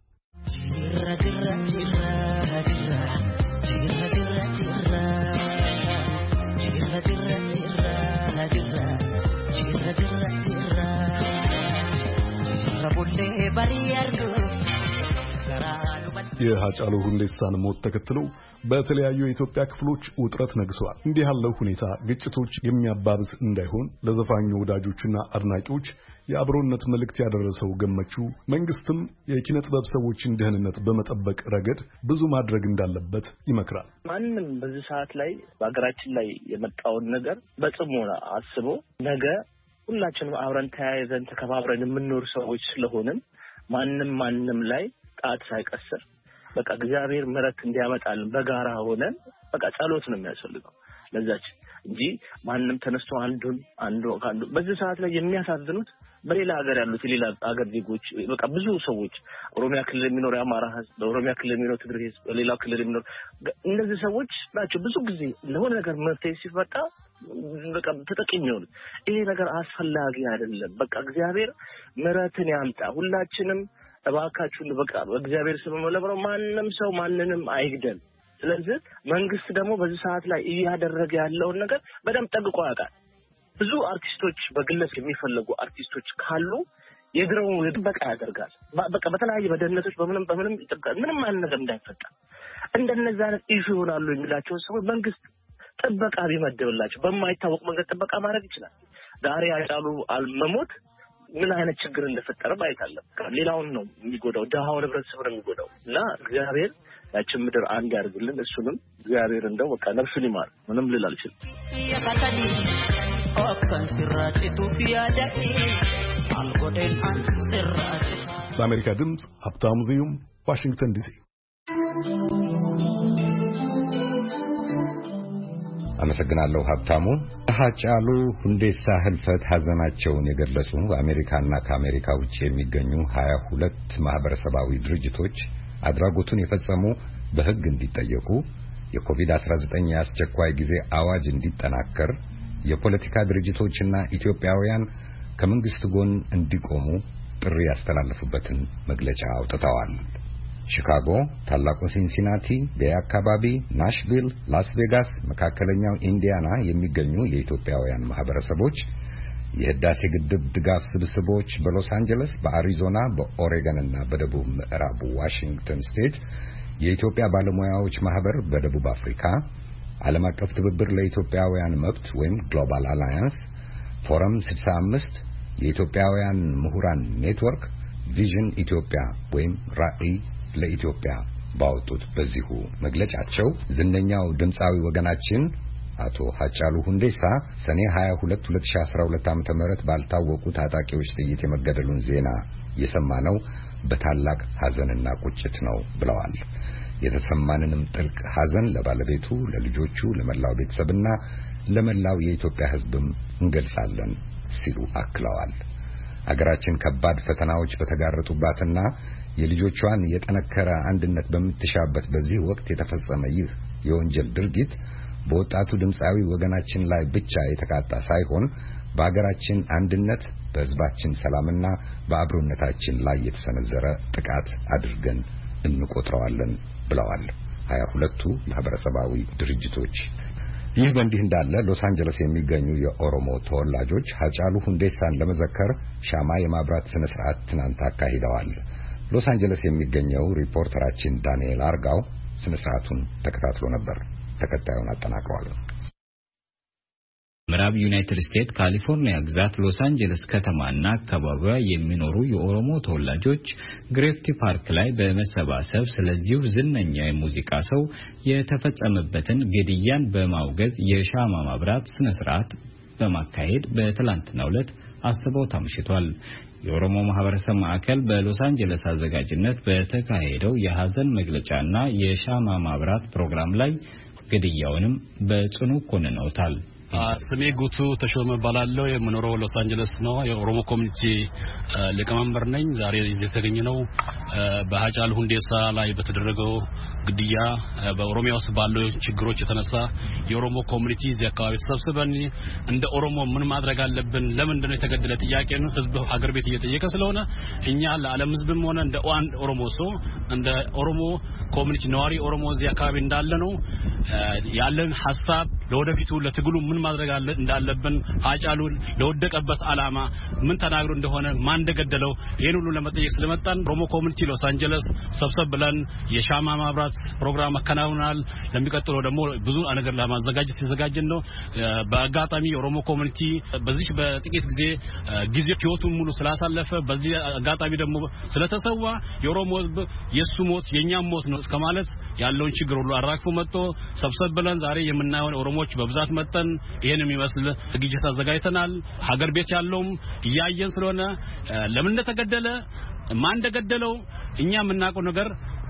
የሃጫሉ ሁንዴሳን ሞት ተከትሎ በተለያዩ የኢትዮጵያ ክፍሎች ውጥረት ነግሷል። እንዲህ ያለው ሁኔታ ግጭቶች የሚያባብስ እንዳይሆን ለዘፋኙ ወዳጆችና አድናቂዎች የአብሮነት መልእክት ያደረሰው ገመቹ መንግስትም የኪነ ጥበብ ሰዎችን ደህንነት በመጠበቅ ረገድ ብዙ ማድረግ እንዳለበት ይመክራል። ማንም በዚህ ሰዓት ላይ በአገራችን ላይ የመጣውን ነገር በጽሞና አስቦ ነገ ሁላችንም አብረን ተያይዘን ተከባብረን የምንኖር ሰዎች ስለሆንን ማንም ላይ ጣት ሳይቀስር በቃ እግዚአብሔር ምሕረት እንዲያመጣልን በጋራ ሆነን በቃ ጸሎት ነው የሚያስፈልገው። ለዛች እንጂ ማንንም ተነስቶ አንዱ በዚህ ሰዓት ላይ የሚያሳዝኑት በሌላ ሀገር ያሉት የሌላ ሀገር ዜጎች በቃ ብዙ ሰዎች ኦሮሚያ ክልል የሚኖር የአማራ ህዝብ በኦሮሚያ ክልል የሚኖር ትግሬ ህዝብ በሌላ ክልል የሚኖር እነዚህ ሰዎች ናቸው ብዙ ጊዜ ለሆነ ነገር መፍትሄ ሲፈጣ በቃ ተጠቂ የሚሆኑት። ይሄ ነገር አስፈላጊ አይደለም። በቃ እግዚአብሔር ምሕረትን ያምጣ። ሁላችንም እባካችሁን በቃ በእግዚአብሔር ስም መለብረው ማንንም ሰው ማንንም አይግደል። ስለዚህ መንግስት ደግሞ በዚህ ሰዓት ላይ እያደረገ ያለውን ነገር በደንብ ጠንቅቆ ያውቃል። ብዙ አርቲስቶች በግለሰብ የሚፈልጉ አርቲስቶች ካሉ የድሮው ጥበቃ ያደርጋል። በቃ በተለያየ በደህንነቶች በምንም ይጠብቃል። ምንም አይነት ነገር እንዳይፈጠር እንደነዛ አይነት ኢሹ ይሆናሉ የሚላቸው ሰዎች መንግስት ጥበቃ ቢመድብላቸው በማይታወቅ መንገድ ጥበቃ ማድረግ ይችላል። ዛሬ ያጫሉ አልመሞት ምን አይነት ችግር እንደፈጠረ ባይታለም ሌላውን ነው የሚጎዳው፣ ደሃውን ህብረተሰብ ነው የሚጎዳው። እና እግዚአብሔር ያችን ምድር አንድ ያርግልን። እሱንም እግዚአብሔር እንደው በቃ ነፍሱን ይማር። ምንም ልል አልችልም። ለአሜሪካ ድምፅ ሀብታሙ ስዩም ዋሽንግተን ዲሲ። አመሰግናለሁ ሀብታሙ። ሃጫሉ ሁንዴሳ ህልፈት ሐዘናቸውን የገለጹ አሜሪካና ከአሜሪካ ውጭ የሚገኙ 22 ማህበረሰባዊ ድርጅቶች አድራጎቱን የፈጸሙ በህግ እንዲጠየቁ፣ የኮቪድ-19 የአስቸኳይ ጊዜ አዋጅ እንዲጠናከር፣ የፖለቲካ ድርጅቶችና ኢትዮጵያውያን ከመንግስት ጎን እንዲቆሙ ጥሪ ያስተላለፉበትን መግለጫ አውጥተዋል። ሺካጎ፣ ታላቁ ሲንሲናቲ፣ ቤይ አካባቢ፣ ናሽቪል፣ ላስ ቬጋስ፣ መካከለኛው ኢንዲያና የሚገኙ የኢትዮጵያውያን ማህበረሰቦች፣ የህዳሴ ግድብ ድጋፍ ስብስቦች በሎስ አንጀለስ፣ በአሪዞና፣ በኦሬገን እና በደቡብ ምዕራብ ዋሽንግተን ስቴት፣ የኢትዮጵያ ባለሙያዎች ማህበር በደቡብ አፍሪካ፣ ዓለም አቀፍ ትብብር ለኢትዮጵያውያን መብት ወይም ግሎባል አላያንስ፣ ፎረም 65፣ የኢትዮጵያውያን ምሁራን ኔትወርክ፣ ቪዥን ኢትዮጵያ ወይም ራዕይ ለኢትዮጵያ ባወጡት በዚሁ መግለጫቸው ዝነኛው ድምጻዊ ወገናችን አቶ ሃጫሉ ሁንዴሳ ሰኔ 22 2012 ዓ.ም ባልታወቁ ታጣቂዎች ጥይት የመገደሉን ዜና የሰማነው በታላቅ ሐዘንና ቁጭት ነው ብለዋል። የተሰማንንም ጥልቅ ሐዘን ለባለቤቱ፣ ለልጆቹ፣ ለመላው ቤተሰብና ለመላው የኢትዮጵያ ሕዝብም እንገልጻለን ሲሉ አክለዋል። አገራችን ከባድ ፈተናዎች በተጋረጡባትና የልጆቿን የጠነከረ አንድነት በምትሻበት በዚህ ወቅት የተፈጸመ ይህ የወንጀል ድርጊት በወጣቱ ድምጻዊ ወገናችን ላይ ብቻ የተቃጣ ሳይሆን በአገራችን አንድነት፣ በሕዝባችን ሰላምና በአብሮነታችን ላይ የተሰነዘረ ጥቃት አድርገን እንቆጥረዋለን ብለዋል 22ቱ ማህበረሰባዊ ድርጅቶች። ይህ በእንዲህ እንዳለ ሎስ አንጀለስ የሚገኙ የኦሮሞ ተወላጆች ሃጫሉ ሁንዴሳን ለመዘከር ሻማ የማብራት ስነ ስርዓት ትናንት አካሂደዋል። ሎስ አንጀለስ የሚገኘው ሪፖርተራችን ዳንኤል አርጋው ስነ ስርዓቱን ተከታትሎ ነበር። ተከታዩን አጠናቅሯል። ምዕራብ ዩናይትድ ስቴትስ ካሊፎርኒያ ግዛት ሎስ አንጀለስ ከተማና አካባቢዋ የሚኖሩ የኦሮሞ ተወላጆች ግሬፍቲ ፓርክ ላይ በመሰባሰብ ስለዚሁ ዝነኛ የሙዚቃ ሰው የተፈጸመበትን ግድያን በማውገዝ የሻማ ማብራት ስነ ስርዓት በማካሄድ በትላንትናው ዕለት አስበው ታምሽቷል። የኦሮሞ ማህበረሰብ ማዕከል በሎስ አንጀለስ አዘጋጅነት በተካሄደው የሐዘን መግለጫና የሻማ ማብራት ፕሮግራም ላይ ግድያውንም በጽኑ ኮንነውታል። ስሜ ጉቱ ተሾመ ባላለው የምኖረው ሎስ አንጀለስ ነው። የኦሮሞ ኮሚኒቲ ሊቀመንበር ነኝ። ዛሬ እዚህ የተገኘነው በሃጫሉ ሁንዴሳ ላይ በተደረገው ግድያ በኦሮሚያ ውስጥ ባለው ችግሮች የተነሳ የኦሮሞ ኮሚኒቲ እዚህ አካባቢ ተሰብስበን እንደ ኦሮሞ ምን ማድረግ አለብን፣ ለምን ነው የተገደለ ጥያቄን ህዝብ ሀገር ቤት እየጠየቀ ስለሆነ እኛ ለዓለም ህዝብም ሆነ እንደ ኦሮሞ ሰው እንደ ኦሮሞ ኮሚኒቲ ነዋሪ ኦሮሞ እዚህ አካባቢ እንዳለ ነው ያለን ሐሳብ ለወደፊቱ ለትግሉ ምን ማድረግ እንዳለብን ሃጫሉ ለወደቀበት ዓላማ ምን ተናግሮ እንደሆነ ማን እንደገደለው ይሄን ሁሉ ለመጠየቅ ስለመጣን ኦሮሞ ኮሚኒቲ ሎስ አንጀለስ ሰብሰብ ብለን የሻማ ማብራት ፕሮግራም አከናውናል። ለሚቀጥለው ደግሞ ብዙ ነገር ለማዘጋጀት የተዘጋጀን ነው። በአጋጣሚ የኦሮሞ ኮሚኒቲ በዚህ በጥቂት ጊዜ ህይወቱን ሙሉ ስላሳለፈ በዚህ አጋጣሚ ደግሞ ስለተሰዋ የኦሮሞ ህዝብ የሱ ሞት የኛም ሞት ነው እስከማለት ያለውን ችግር ሁሉ አራግፎ መጥቶ ሰብሰብ ብለን ዛሬ የምናየው ኦሮሞዎች በብዛት መጠን ይሄን የሚመስል ዝግጅት አዘጋጅተናል። ሀገር ቤት ያለውም እያየን ስለሆነ ለምን እንደተገደለ ማን እንደገደለው እኛ የምናውቀው ነገር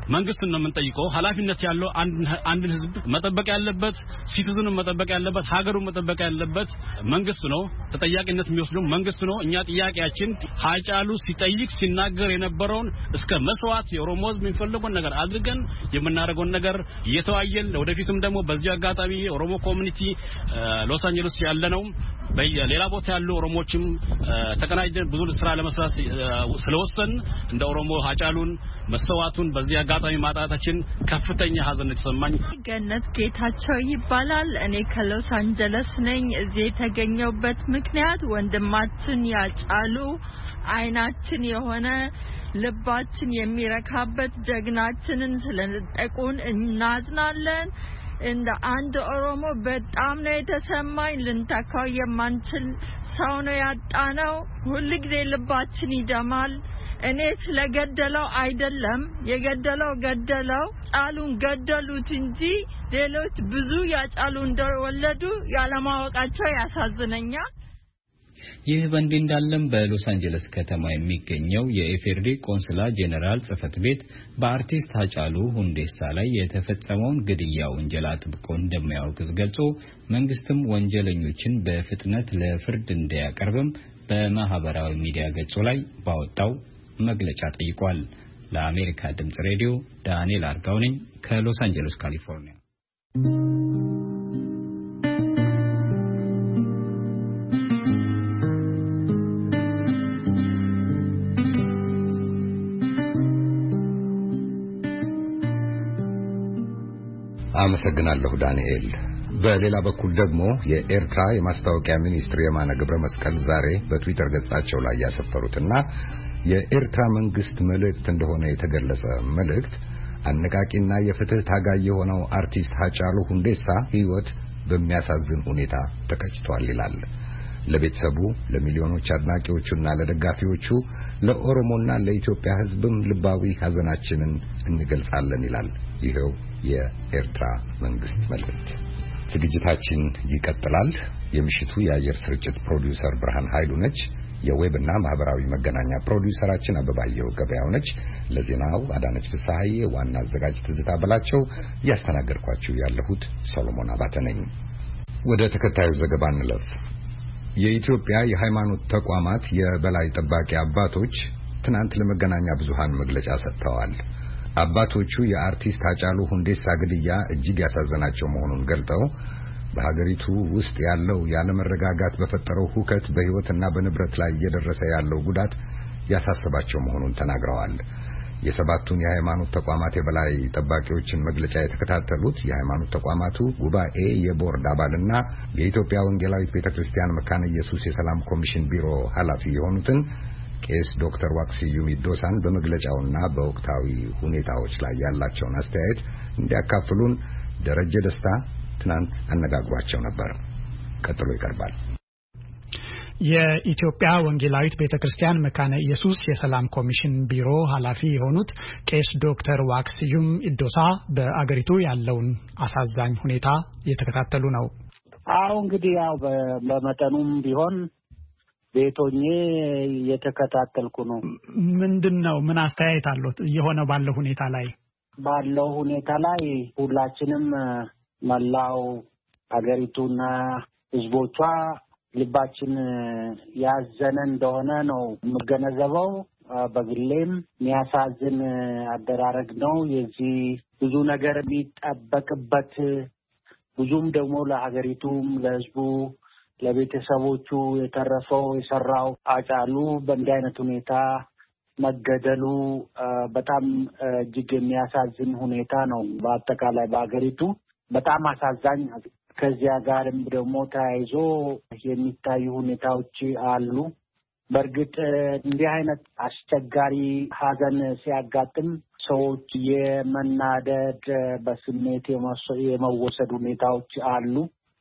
መንግስትን ነው የምንጠይቀው ኃላፊነት ያለው አንድን ህዝብ መጠበቅ ያለበት ሲቲዝኑን መጠበቅ ያለበት ሀገሩን መጠበቅ ያለበት መንግስት ነው ተጠያቂነት የሚወስደው መንግስት ነው እኛ ጥያቄያችን ሃጫሉ ሲጠይቅ ሲናገር የነበረውን እስከ መስዋዕት የኦሮሞ ህዝብ የሚፈልገውን ነገር አድርገን የምናደርገውን ነገር እየተዋየን ወደፊትም ደግሞ በዚህ አጋጣሚ ኦሮሞ ኮሚኒቲ ሎስ አንጀለስ ያለነው በሌላ ቦታ ያሉ ኦሮሞዎችም ተቀናጅተን ብዙ ስራ ለመስራት ስለወሰን እንደ ኦሮሞ ሃጫሉን መስዋዕቱን በዚህ አጋጣሚ ማጣታችን ከፍተኛ ሀዘን ተሰማኝ። ገነት ጌታቸው ይባላል። እኔ ከሎስ አንጀለስ ነኝ። እዚህ የተገኘውበት ምክንያት ወንድማችን ያጫሉ አይናችን የሆነ ልባችን የሚረካበት ጀግናችንን ስለነጠቁን እናዝናለን። እንደ አንድ ኦሮሞ በጣም ነው የተሰማኝ ልንተካው የማንችል ሰው ነው ያጣነው ሁሉ ጊዜ ልባችን ይደማል እኔ ስለገደለው አይደለም የገደለው ጫሉን ገደሉት እንጂ ሌሎች ብዙ ያጫሉ እንደወለዱ ያለማወቃቸው ያሳዝነኛል ይህ በእንዲህ እንዳለም በሎስ አንጀለስ ከተማ የሚገኘው የኢፌዴሪ ቆንስላ ጄኔራል ጽሕፈት ቤት በአርቲስት ሃጫሉ ሁንዴሳ ላይ የተፈጸመውን ግድያ ወንጀል አጥብቆ እንደሚያወግዝ ገልጾ መንግስትም ወንጀለኞችን በፍጥነት ለፍርድ እንዲያቀርብም በማህበራዊ ሚዲያ ገጹ ላይ ባወጣው መግለጫ ጠይቋል። ለአሜሪካ ድምጽ ሬዲዮ ዳንኤል አርጋው ነኝ ከሎስ አንጀለስ ካሊፎርኒያ። አመሰግናለሁ ዳንኤል። በሌላ በኩል ደግሞ የኤርትራ የማስታወቂያ ሚኒስትር የማነ ገብረ መስቀል ዛሬ በትዊተር ገጻቸው ላይ ያሰፈሩትና የኤርትራ መንግስት መልእክት እንደሆነ የተገለጸ መልእክት አነቃቂና የፍትህ ታጋይ የሆነው አርቲስት ሃጫሉ ሁንዴሳ ሕይወት በሚያሳዝን ሁኔታ ተቀጭቷል ይላል። ለቤተሰቡ ለሚሊዮኖች አድናቂዎቹና ለደጋፊዎቹ ለኦሮሞና ለኢትዮጵያ ሕዝብም ልባዊ ሐዘናችንን እንገልጻለን ይላል ይሄው የኤርትራ መንግስት መልእክት። ዝግጅታችን ይቀጥላል። የምሽቱ የአየር ስርጭት ፕሮዲዩሰር ብርሃን ኃይሉ ነች። የዌብና ማህበራዊ መገናኛ ፕሮዲዩሰራችን አበባየው ገበያው ነች። ለዜናው አዳነች ፍስሐዬ፣ ዋና አዘጋጅ ትዝታ በላቸው፣ ያስተናገድኳችሁ ያለሁት ሶሎሞን አባተ ነኝ። ወደ ተከታዩ ዘገባ እንለፍ። የኢትዮጵያ የሃይማኖት ተቋማት የበላይ ጠባቂ አባቶች ትናንት ለመገናኛ ብዙሃን መግለጫ ሰጥተዋል። አባቶቹ የአርቲስት ሃጫሉ ሁንዴሳ ግድያ እጅግ ያሳዘናቸው መሆኑን ገልጠው በሀገሪቱ ውስጥ ያለው ያለመረጋጋት በፈጠረው ሁከት በሕይወትና በንብረት ላይ እየደረሰ ያለው ጉዳት ያሳሰባቸው መሆኑን ተናግረዋል። የሰባቱን የሃይማኖት ተቋማት የበላይ ጠባቂዎችን መግለጫ የተከታተሉት የሃይማኖት ተቋማቱ ጉባኤ የቦርድ አባልና የኢትዮጵያ ወንጌላዊት ቤተክርስቲያን መካነ ኢየሱስ የሰላም ኮሚሽን ቢሮ ኃላፊ የሆኑትን ቄስ ዶክተር ዋክሲዩም ኢዶሳን በመግለጫውና በወቅታዊ ሁኔታዎች ላይ ያላቸውን አስተያየት እንዲያካፍሉን ደረጀ ደስታ ትናንት አነጋግሯቸው ነበር። ቀጥሎ ይቀርባል። የኢትዮጵያ ወንጌላዊት ቤተክርስቲያን መካነ ኢየሱስ የሰላም ኮሚሽን ቢሮ ኃላፊ የሆኑት ቄስ ዶክተር ዋክሲዩም ኢዶሳ በአገሪቱ ያለውን አሳዛኝ ሁኔታ እየተከታተሉ ነው። አዎ እንግዲህ ያው በመጠኑም ቢሆን ቤቶኜ እየተከታተልኩ ነው። ምንድነው ምን አስተያየት አለዎት እየሆነ ባለው ሁኔታ ላይ ሁላችንም መላው አገሪቱና ህዝቦቿ ልባችን ያዘነ እንደሆነ ነው የምገነዘበው። በግሌም የሚያሳዝን አደራረግ ነው። የዚህ ብዙ ነገር የሚጠበቅበት ብዙም ደግሞ ለሀገሪቱም ለህዝቡ ለቤተሰቦቹ የተረፈው የሰራው ሃጫሉ በእንዲህ አይነት ሁኔታ መገደሉ በጣም እጅግ የሚያሳዝን ሁኔታ ነው። በአጠቃላይ በአገሪቱ በጣም አሳዛኝ። ከዚያ ጋርም ደግሞ ተያይዞ የሚታዩ ሁኔታዎች አሉ። በእርግጥ እንዲህ አይነት አስቸጋሪ ሀዘን ሲያጋጥም ሰዎች የመናደድ በስሜት የመወሰድ ሁኔታዎች አሉ።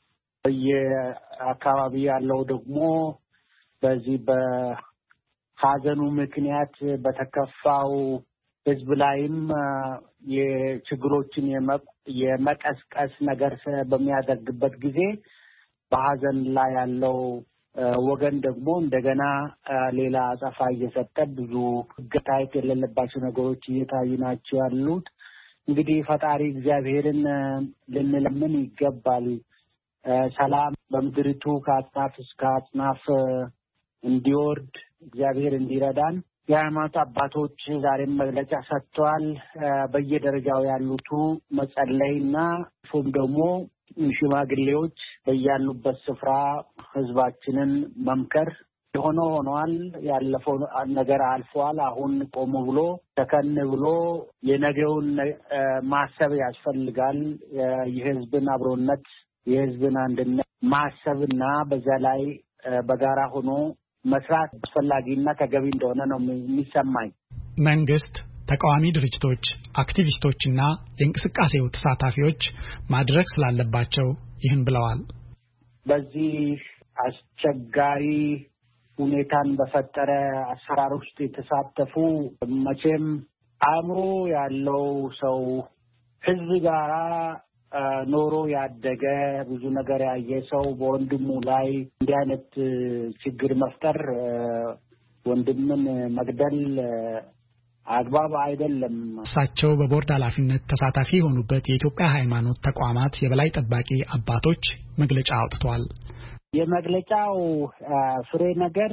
በየአካባቢ ያለው ደግሞ በዚህ በሀዘኑ ምክንያት በተከፋው ህዝብ ላይም የችግሮችን የመቀስቀስ ነገር በሚያደርግበት ጊዜ በሀዘን ላይ ያለው ወገን ደግሞ እንደገና ሌላ አጸፋ እየሰጠ ብዙ ገታይት የሌለባቸው ነገሮች እየታዩ ናቸው ያሉት። እንግዲህ ፈጣሪ እግዚአብሔርን ልንለምን ይገባል። ሰላም በምድሪቱ ከአጽናፍ እስከ አጽናፍ እንዲወርድ እግዚአብሔር እንዲረዳን የሃይማኖት አባቶች ዛሬም መግለጫ ሰጥተዋል። በየደረጃው ያሉቱ መጸለይና ፎም ደግሞ ሽማግሌዎች በያሉበት ስፍራ ህዝባችንን መምከር የሆነው ሆኗል። ያለፈው ነገር አልፏል። አሁን ቆም ብሎ ተከን ብሎ የነገውን ማሰብ ያስፈልጋል። የህዝብን አብሮነት የህዝብን አንድነት ማሰብና በዛ ላይ በጋራ ሆኖ መስራት አስፈላጊና ተገቢ እንደሆነ ነው የሚሰማኝ። መንግስት፣ ተቃዋሚ ድርጅቶች፣ አክቲቪስቶችና የእንቅስቃሴው ተሳታፊዎች ማድረግ ስላለባቸው ይህን ብለዋል። በዚህ አስቸጋሪ ሁኔታን በፈጠረ አሰራር ውስጥ የተሳተፉ መቼም አእምሮ ያለው ሰው ህዝብ ጋራ ኖሮ ያደገ ብዙ ነገር ያየ ሰው በወንድሙ ላይ እንዲህ አይነት ችግር መፍጠር ወንድምን መግደል አግባብ አይደለም። እሳቸው በቦርድ ኃላፊነት ተሳታፊ የሆኑበት የኢትዮጵያ ሃይማኖት ተቋማት የበላይ ጠባቂ አባቶች መግለጫ አውጥተዋል። የመግለጫው ፍሬ ነገር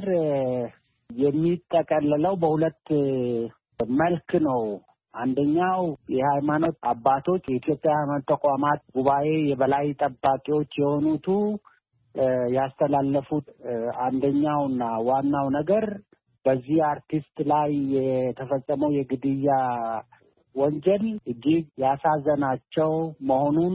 የሚጠቀለለው በሁለት መልክ ነው። አንደኛው የሃይማኖት አባቶች የኢትዮጵያ ሃይማኖት ተቋማት ጉባኤ የበላይ ጠባቂዎች የሆኑት ያስተላለፉት አንደኛውና ዋናው ነገር በዚህ አርቲስት ላይ የተፈጸመው የግድያ ወንጀል እጅግ ያሳዘናቸው መሆኑን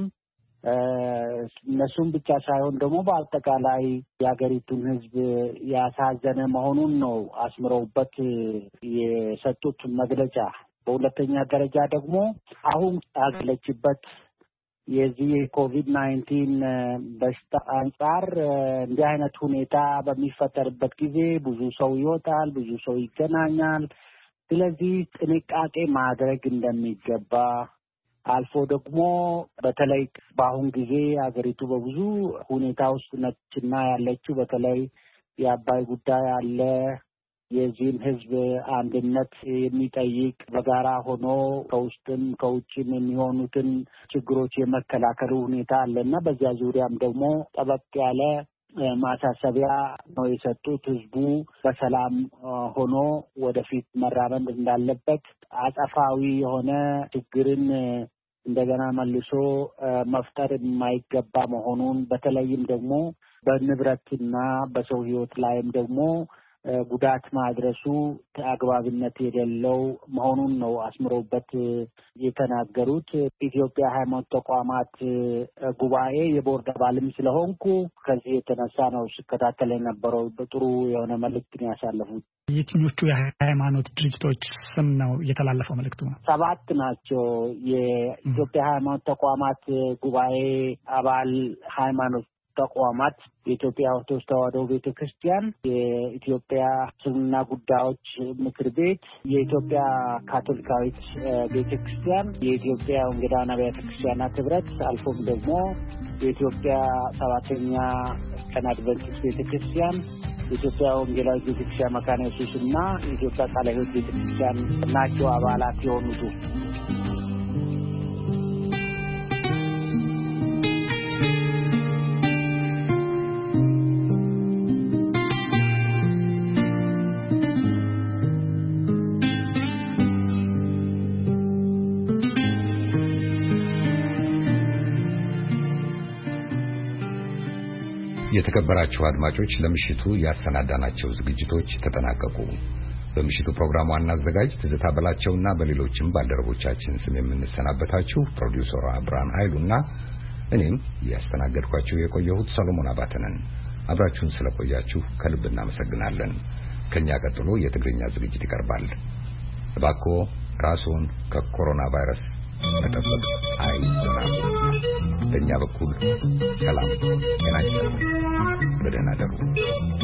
እነሱም ብቻ ሳይሆን ደግሞ በአጠቃላይ የሀገሪቱን ሕዝብ ያሳዘነ መሆኑን ነው አስምረውበት የሰጡት መግለጫ። በሁለተኛ ደረጃ ደግሞ አሁን ያለችበት የዚህ የኮቪድ-19 በሽታ አንጻር እንዲህ አይነት ሁኔታ በሚፈጠርበት ጊዜ ብዙ ሰው ይወጣል፣ ብዙ ሰው ይገናኛል። ስለዚህ ጥንቃቄ ማድረግ እንደሚገባ አልፎ ደግሞ በተለይ በአሁን ጊዜ ሀገሪቱ በብዙ ሁኔታ ውስጥ ነችና ያለችው በተለይ የአባይ ጉዳይ አለ። የዚህም ህዝብ አንድነት የሚጠይቅ በጋራ ሆኖ ከውስጥም ከውጭም የሚሆኑትን ችግሮች የመከላከሉ ሁኔታ አለና በዚያ ዙሪያም ደግሞ ጠበቅ ያለ ማሳሰቢያ ነው የሰጡት። ህዝቡ በሰላም ሆኖ ወደፊት መራመድ እንዳለበት፣ አጸፋዊ የሆነ ችግርን እንደገና መልሶ መፍጠር የማይገባ መሆኑን፣ በተለይም ደግሞ በንብረትና በሰው ህይወት ላይም ደግሞ ጉዳት ማድረሱ አግባብነት የሌለው መሆኑን ነው አስምረውበት የተናገሩት። ኢትዮጵያ ሃይማኖት ተቋማት ጉባኤ የቦርድ አባልም ስለሆንኩ ከዚህ የተነሳ ነው ሲከታተል የነበረው። በጥሩ የሆነ መልእክት ነው ያሳለፉት። የትኞቹ የሃይማኖት ድርጅቶች ስም ነው የተላለፈው መልእክቱ? 7 ናቸው። የኢትዮጵያ ሃይማኖት ተቋማት ጉባኤ አባል ሃይማኖት ተቋማት የኢትዮጵያ ኦርቶዶክስ ተዋሕዶ ቤተክርስቲያን፣ የኢትዮጵያ እስልምና ጉዳዮች ምክር ቤት፣ የኢትዮጵያ ካቶሊካዊት ቤተክርስቲያን፣ የኢትዮጵያ ወንጌላውያን አብያተ ክርስቲያናት ህብረት፣ አልፎም ደግሞ የኢትዮጵያ 7ኛ ቀን አድቨንቲስት ቤተክርስቲያን፣ የኢትዮጵያ ወንጌላዊት ቤተክርስቲያን መካነ ኢየሱስ እና የኢትዮጵያ ቃለ ሕይወት ቤተክርስቲያን ናቸው አባላት የሆኑት። የተከበራችሁ አድማጮች ለምሽቱ ያሰናዳናቸው ዝግጅቶች ተጠናቀቁ። በምሽቱ ፕሮግራም ዋና አዘጋጅ ትዝታ በላቸውና በሌሎችም ባልደረቦቻችን ስም የምንሰናበታችሁ ፕሮዲውሰሯ ብርሃን ኃይሉና እኔም ያስተናገድኳችሁ የቆየሁት ሰሎሞን አባተ ነን። አብራችሁን ስለቆያችሁ ከልብ እናመሰግናለን። ከኛ ቀጥሎ የትግርኛ ዝግጅት ይቀርባል። እባክዎ ራስዎን ከኮሮና ቫይረስ መጠበቅ አይዘናጉ። በእኛ በኩል ሰላም ጤና ይስጥልኝ። በደህና ደሩ።